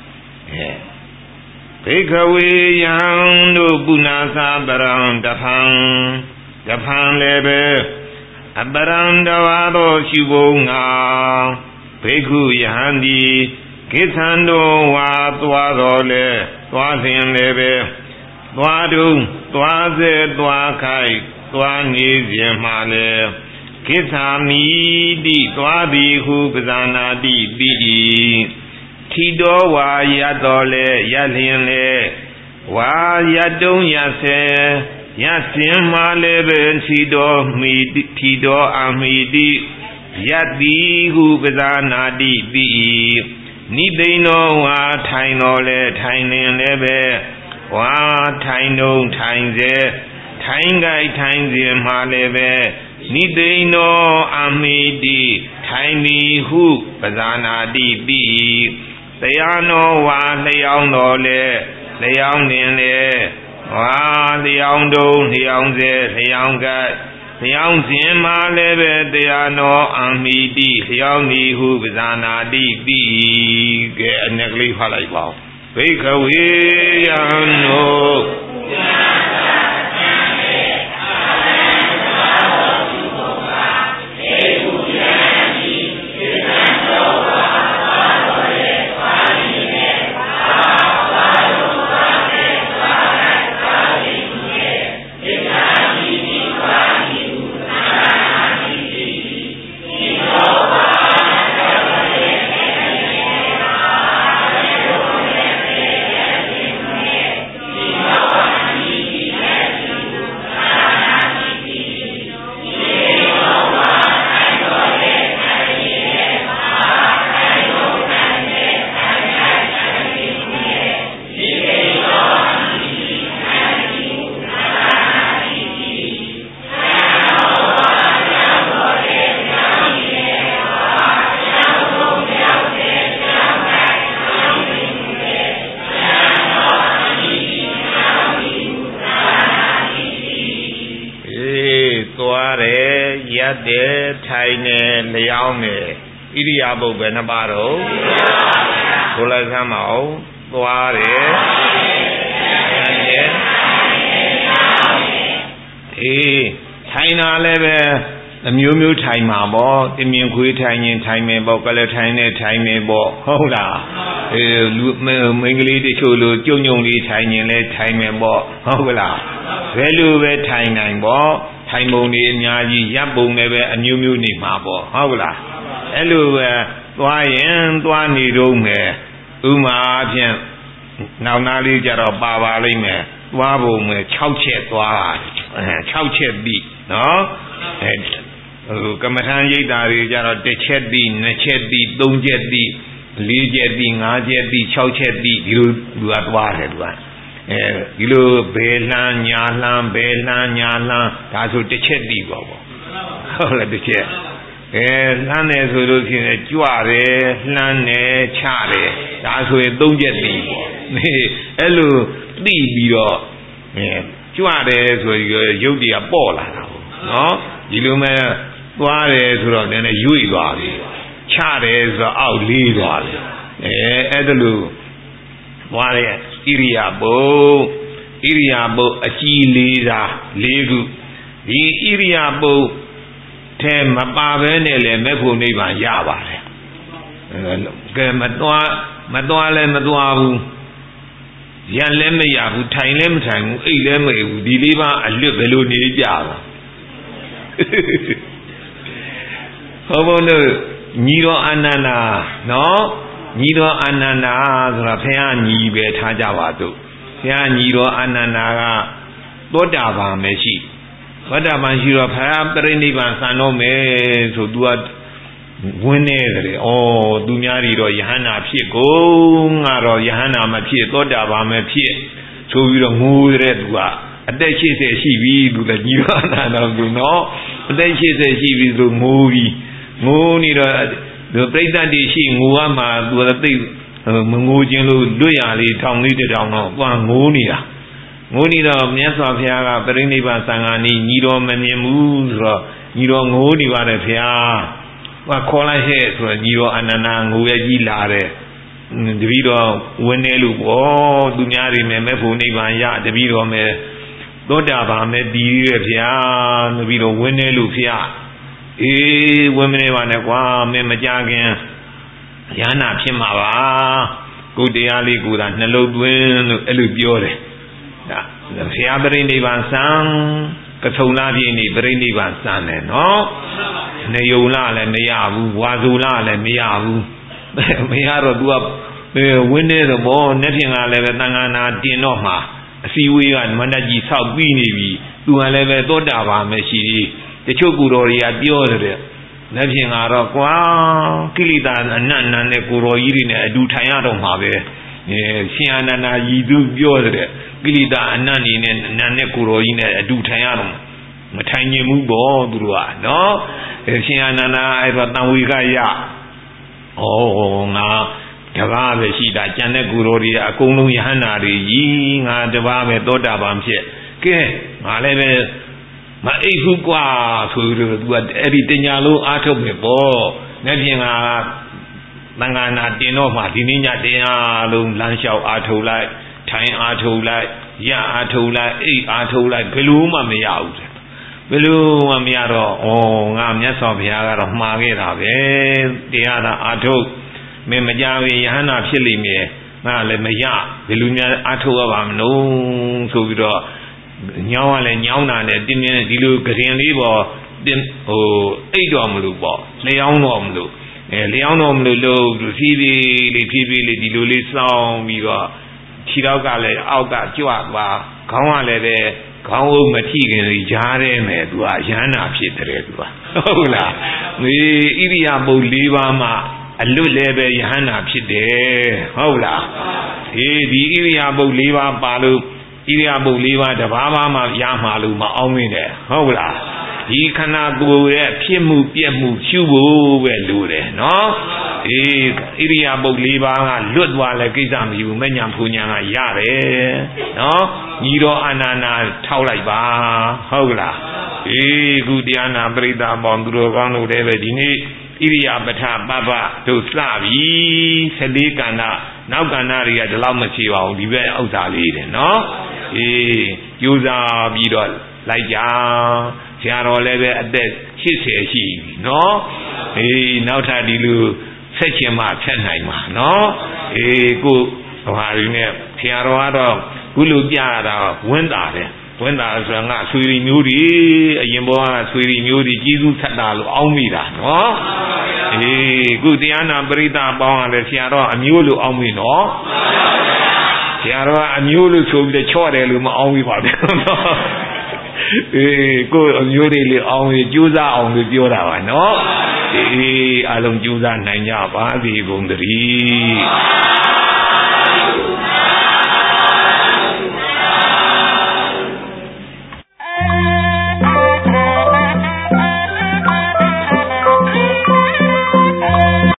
ဘေခဝေယံတို့ပုဏ္ဏသာပရံတဖန်လည်းပဲအပရံတဝါသောရှိဖို့ငါဘေခုယဟန်ဒီကိသံတော်ဝါသွားတော်လဲသွားစဉ်လည်းပဲသွားတုံသွားစေသွားခိုက်သွားနေစဉ်မှလည်းကိသာမိတိသွားသည်ဟုပဇာနာတိတိထီတော်ဝါရတော်လဲရလျင်လဲဝါရတုံရဆဲရစင်မှလည်းပဲထီတော်မိထီတော်အမိတိယတိဟုပဇာနာတိတိနိသိဏောဝါထိုင်တော်လဲထိုင်လင်လည်းပဲဝါထိုင်တုံထိုင်စေထိုင်ကြိုက်ထိုင်စဉ်မှလည်းပဲနိသိဏောအမိတိထိုင်သည်ဟုပဇာနာတိပိတရားနောဝါလျောင်းတော်လဲလျောင်းနေလေဝါလျောင်းတုံလျောင်းစေလျောင်းကြိုက်လျောင်းစဉ်မှလည်းပဲတရားနောအမိတိလျောင်းသည်ဟုပဇာနာတိပိကဲအ내ကလေးဖတ်လိုက်ပါဦးဘိက္ခဝေယံတို့ထိုင်နေလျောင်းနေဣရိယာပုတ်ပဲနှစ်ပါးတော့ဆိုလိုက်စမ်းမအောင်သွားတယ်ထိုင်တယ်ထိုင်တာလည်းပဲအမျိုးမျိုးထိုင်မှာပေါ့တင်မြင်ခွေးထိုင်ရင်ထိုင်မယ်ပေါ့ကလည်းထိုင်နေထိုင်မယ်ပေါ့ဟုတ်လားလူမိန်းကလေးတချို့လိုကြုံကြုံလေးထိုင်ရင်လည်းထိုင်မယ်ပေါ့ဟုတ်ကလားဘယ်လိုပဲထိုင်နိုင်ပေါ့ထိုင်ပုံတွေအများကြီးရပ်ပုံနဲ့ပဲအမျိုးမျိုးနေမှာပေါ့ဟုတ်ကလားအဲ့လိုပဲသွားရင်သွားနေတော့မယ်ဥမာအဖြစ်နောက်နာလေးကြတော့ပါလိမ့်မယ်သွားပုံမယ်6ချက်သွား6ချက်ပြီနော်ကမ္မထံရိပ်တာတွေကြတော့1ချက်ပြီ2ချက်ပြီ3ချက်ပြီ4ချက်ပြီ5ချက်ပြီ6ချက်ပြီဒီလိုသူကသွားတယ်သူကဒီလိုဘယ်လှမ်းညာလှမ်းဘယ်လှမ်းညာလှမ်းဒါဆိုတစ်ချက်တည်ပေါ့ဟုတ်လားတစ်ချက်လှမ်းတယ်ဆိုလို့ရှိရင်ကြွတယ်လှမ်းတယ်ချတယ်ဒါဆိုရင်3ချက်တည်ပေါ့အဲ့လိုတည်ပြီးတော့ကြွတယ်ဆိုရင်ရုပ်တရားပေါ့လာတာပေါ့နော်ဒီလိုမဲ့သွားတယ်ဆိုတော့နည်းနည်းရွေ့သွားပြီချတယ်ဆိုတော့အောက်လေးသွားပြီအဲ့ဒါလိုသွားတယ်ဣရိယာပုတ်အကြီးလေးသာ၄ခုဒီဣရိယာပုတ်ထဲမပါဘဲနဲ့လည်းမဲ့ဖို့နိဗ္ဗာန်ရပါတယ်ကဲမသွားလည်းမသွားဘူးရလည်းမရဘူးထိုင်လည်းမထိုင်ဘူးအိတ်လည်းမအိပ်ဘူးဒီလေးပါအလွတ်ဘယ်လိုနေကြပါဘုန်းတို့ညီတော်အာနန္ဒာနော်ညီတော်အာနန္ဒာဆိုတာဘုရားညီပဲထားကြပါစို့ဘုရားညီတော်အာနန္ဒာကသောတာပန်ပဲရှိသောတာပန်ရှိတော့ဘုရားပြိဋိဘံစံတော့မယ်ဆို तू ကဝင်းနေတယ်သူများတွေတော့ယဟန္တာဖြစ်ကုန်ငါတော့ယဟန္တာမဖြစ်သောတာပန်မဖြစ်ဆိုပြီးတော့ငိုရတဲ့ तू ကအသက်80ရှိပြီ तू လည်းညီတော်အာနန္ဒာကနော်အသက်80ရှိပြီဆိုငိုပြီးငိုနေတော့ပြိဿတတိရှိငိုရမှာသူကသိမငိုခြင်းလို့လွတ်ရလေးထောင်လေးတောင်တော့ကွာငိုနေတာငိုနေတော့မြတ်စွာဘုရားကပရိနိဗ္ဗာန်သံဃာနီးညီတော်မမြင်ဘူးဆိုတော့ညီတော်ငိုနေပါတယ်ဘုရားဟောခေါ်လိုက်ဟဲ့ဆိုတော့ညီတော်အနန္ဒာငိုရကြီးလာတယ်တပည့်တော်ဝင်းနေလို့ပေါ့သူများတွေမဲ့မဲ့ဖို့နိဗ္ဗာန်ရတပည့်တော်မဲ့သောတာပန်မဲ့ပြီးရဲ့ဘုရားတပည့်တော်ဝင်းနေလို့ဘုရားအေးဝင်းမနေပါနဲ့ကွာမင်းမကြခင်ရဟနာဖြစ်မှာပါကိုတရားလေးကိုသာနှလုံးသွင်းလို့အဲ့လိုပြောတယ်ဒါဘုရားပရိနိဗ္ဗာန်စံကထုံလာပြည့်နေပရိနိဗ္ဗာန်စံတယ်နော်နေယုံလာလည်းမရဘူးဝါစုလာလည်းမရဘူးမရတော့ तू ကဝင်းနေတော့ဘောနဲ့ဖြင့်ကလည်းပဲသံဃာနာတင်တော့မှာအစည်းဝေးကမန္တကြီးဆောက်ပြီးနေပြီ तू ကလည်းပဲသောတာပန်မရှိသေးတချို့ကူတော်တွေကပြောတယ်နဲ့ဖြင့်ကတော့ကွာကိလေသာအနတ်နန်းနဲ့ကိုတော်ကြီးတွေနဲ့အတူထိုင်ရတော့မှာပဲရှင်အာနန္ဒာကြီးသူပြောတယ်ကိလေသာအနတ်နေနဲ့နန်းနဲ့ကိုတော်ကြီးနဲ့အတူထိုင်ရတော့မထိုင်ခြင်းဘူးပေါ့သူတို့ကနော်ရှင်အာနန္ဒာအဲ့တော့တန်ဝေကရဩငါတပါးပဲရှိတာကြံတဲ့ကိုတော်တွေအကုန်လုံးယဟန္တာတွေကြီးငါတပါးပဲသောတာပန်ဖြစ်ကဲငါလည်းပဲမအိတ်ဘူးกว่าဆိုလို့ तू ကအဲ့ဒီတင်ညာလုံးအားထုတ်ပဲပေါ့နဲ့ပြင်ကသံဃာနာတင်တော့မှဒီနေ့ညတရားလုံးလမ်းလျှောက်အားထုတ်လိုက်ထိုင်အားထုတ်လိုက်ရအားထုတ်လိုက်အိတ်အားထုတ်လိုက်ဘယ်လိုမှမရဘူးဘယ်လိုမှမရတော့ဩငါမြတ်စွာဘုရားကတော့မှားခဲ့တာပဲတရားသာအားထုတ်မင်းမကြဘူးယဟန္တာဖြစ်လိမ့်မယ်ငါလည်းမရဘယ်လိုများအားထုတ်ရပါမလို့ဆိုပြီးတော့ညောင်းရလဲညောင်းတာနဲ့တင်းတင်းဒီလိုကြရင်လေးပေါ်အိတ်တော်မလို့ပေါ့လျှောင်းတော်မလို့လျှောင်းတော်မလို့လို့ဖြည်းဖြည်းလေးဒီလိုလေးစောင်းပြီးတော့ခြေတော့ကလည်းအောက်ကကြွသွားခေါင်းကလည်းပဲခေါင်းအုပ်မထိခင်လေးကြားထဲမယ်သူကယန္တာဖြစ်တယ်သူကဟုတ်လားဒီဣရိယာပုတ်၄ပါးမှာအလွတ်လည်းပဲယန္တာဖြစ်တယ်ဟုတ်လားဒီဣရိယာပုတ်၄ပါးပါလို့ဣရိယာပုတ်၄ပါးတဘာမှရမှာလို့မအောင်မင်းတယ်ဟုတ်လားဒီခန္ဓာကိုယ်ရဲ့ဖြစ်မှုပြက်မှုရှုဖို့ပဲလိုတယ်နော်ဣရိယာပုတ်၄ပါးကလွတ်သွားလဲကိစ္စမရှိဘူးမဲ့ညာဖူညာကရတယ်နော်ညီတော်အာနန္ဒာထောက်လိုက်ပါဟုတ်လားခုတရားနာပရိသတ်ပေါင်းသူတော်ကောင်းတို့လည်းပဲဒီနေ့ဣရိယာပထပပတို့စပြီ14ကဏ္ဍနောက်ကဏ္ဍတွေကဒီလောက်မရှိပါဘူးဒီဘက်ဥစ္စာလေးတယ်နော်ကြိုးစားပြီးတော့လိုက်ကြဆရာတော်လည်းပဲအသက်80ရှိပြီနော်နောက်ထပ်ဒီလိုဆက်ချင်မှဆက်နိုင်မှာနော်ကိုဘာရင်းနဲ့ဆရာတော်ကတော့ခုလိုပြရတာဝင်တာတယ်ဝင်တာဆိုတော့ငါဆွေရီမျိုးတွေအရင်ဘောကဆွေရီမျိုးတွေကြီးစုဆက်တာလို့အောင်းမိတာနော်ခုတရားနာပရိသတ်ပေါင်းရတယ်ဆရာတော်အမျိုးလို့အောင်းမိနော်ဆရာတော်ကအမျိုးလို့ဆိုပြီးချော့တယ်လို့မအောင်းမိပါဘူးနော်ကိုအမျိုးတွေလေအောင်ကြိုးစားအောင်လို့ပြောတာပါနော်အလုံးကြိုးစားနိုင်ကြပါသည်ဘုံတည်း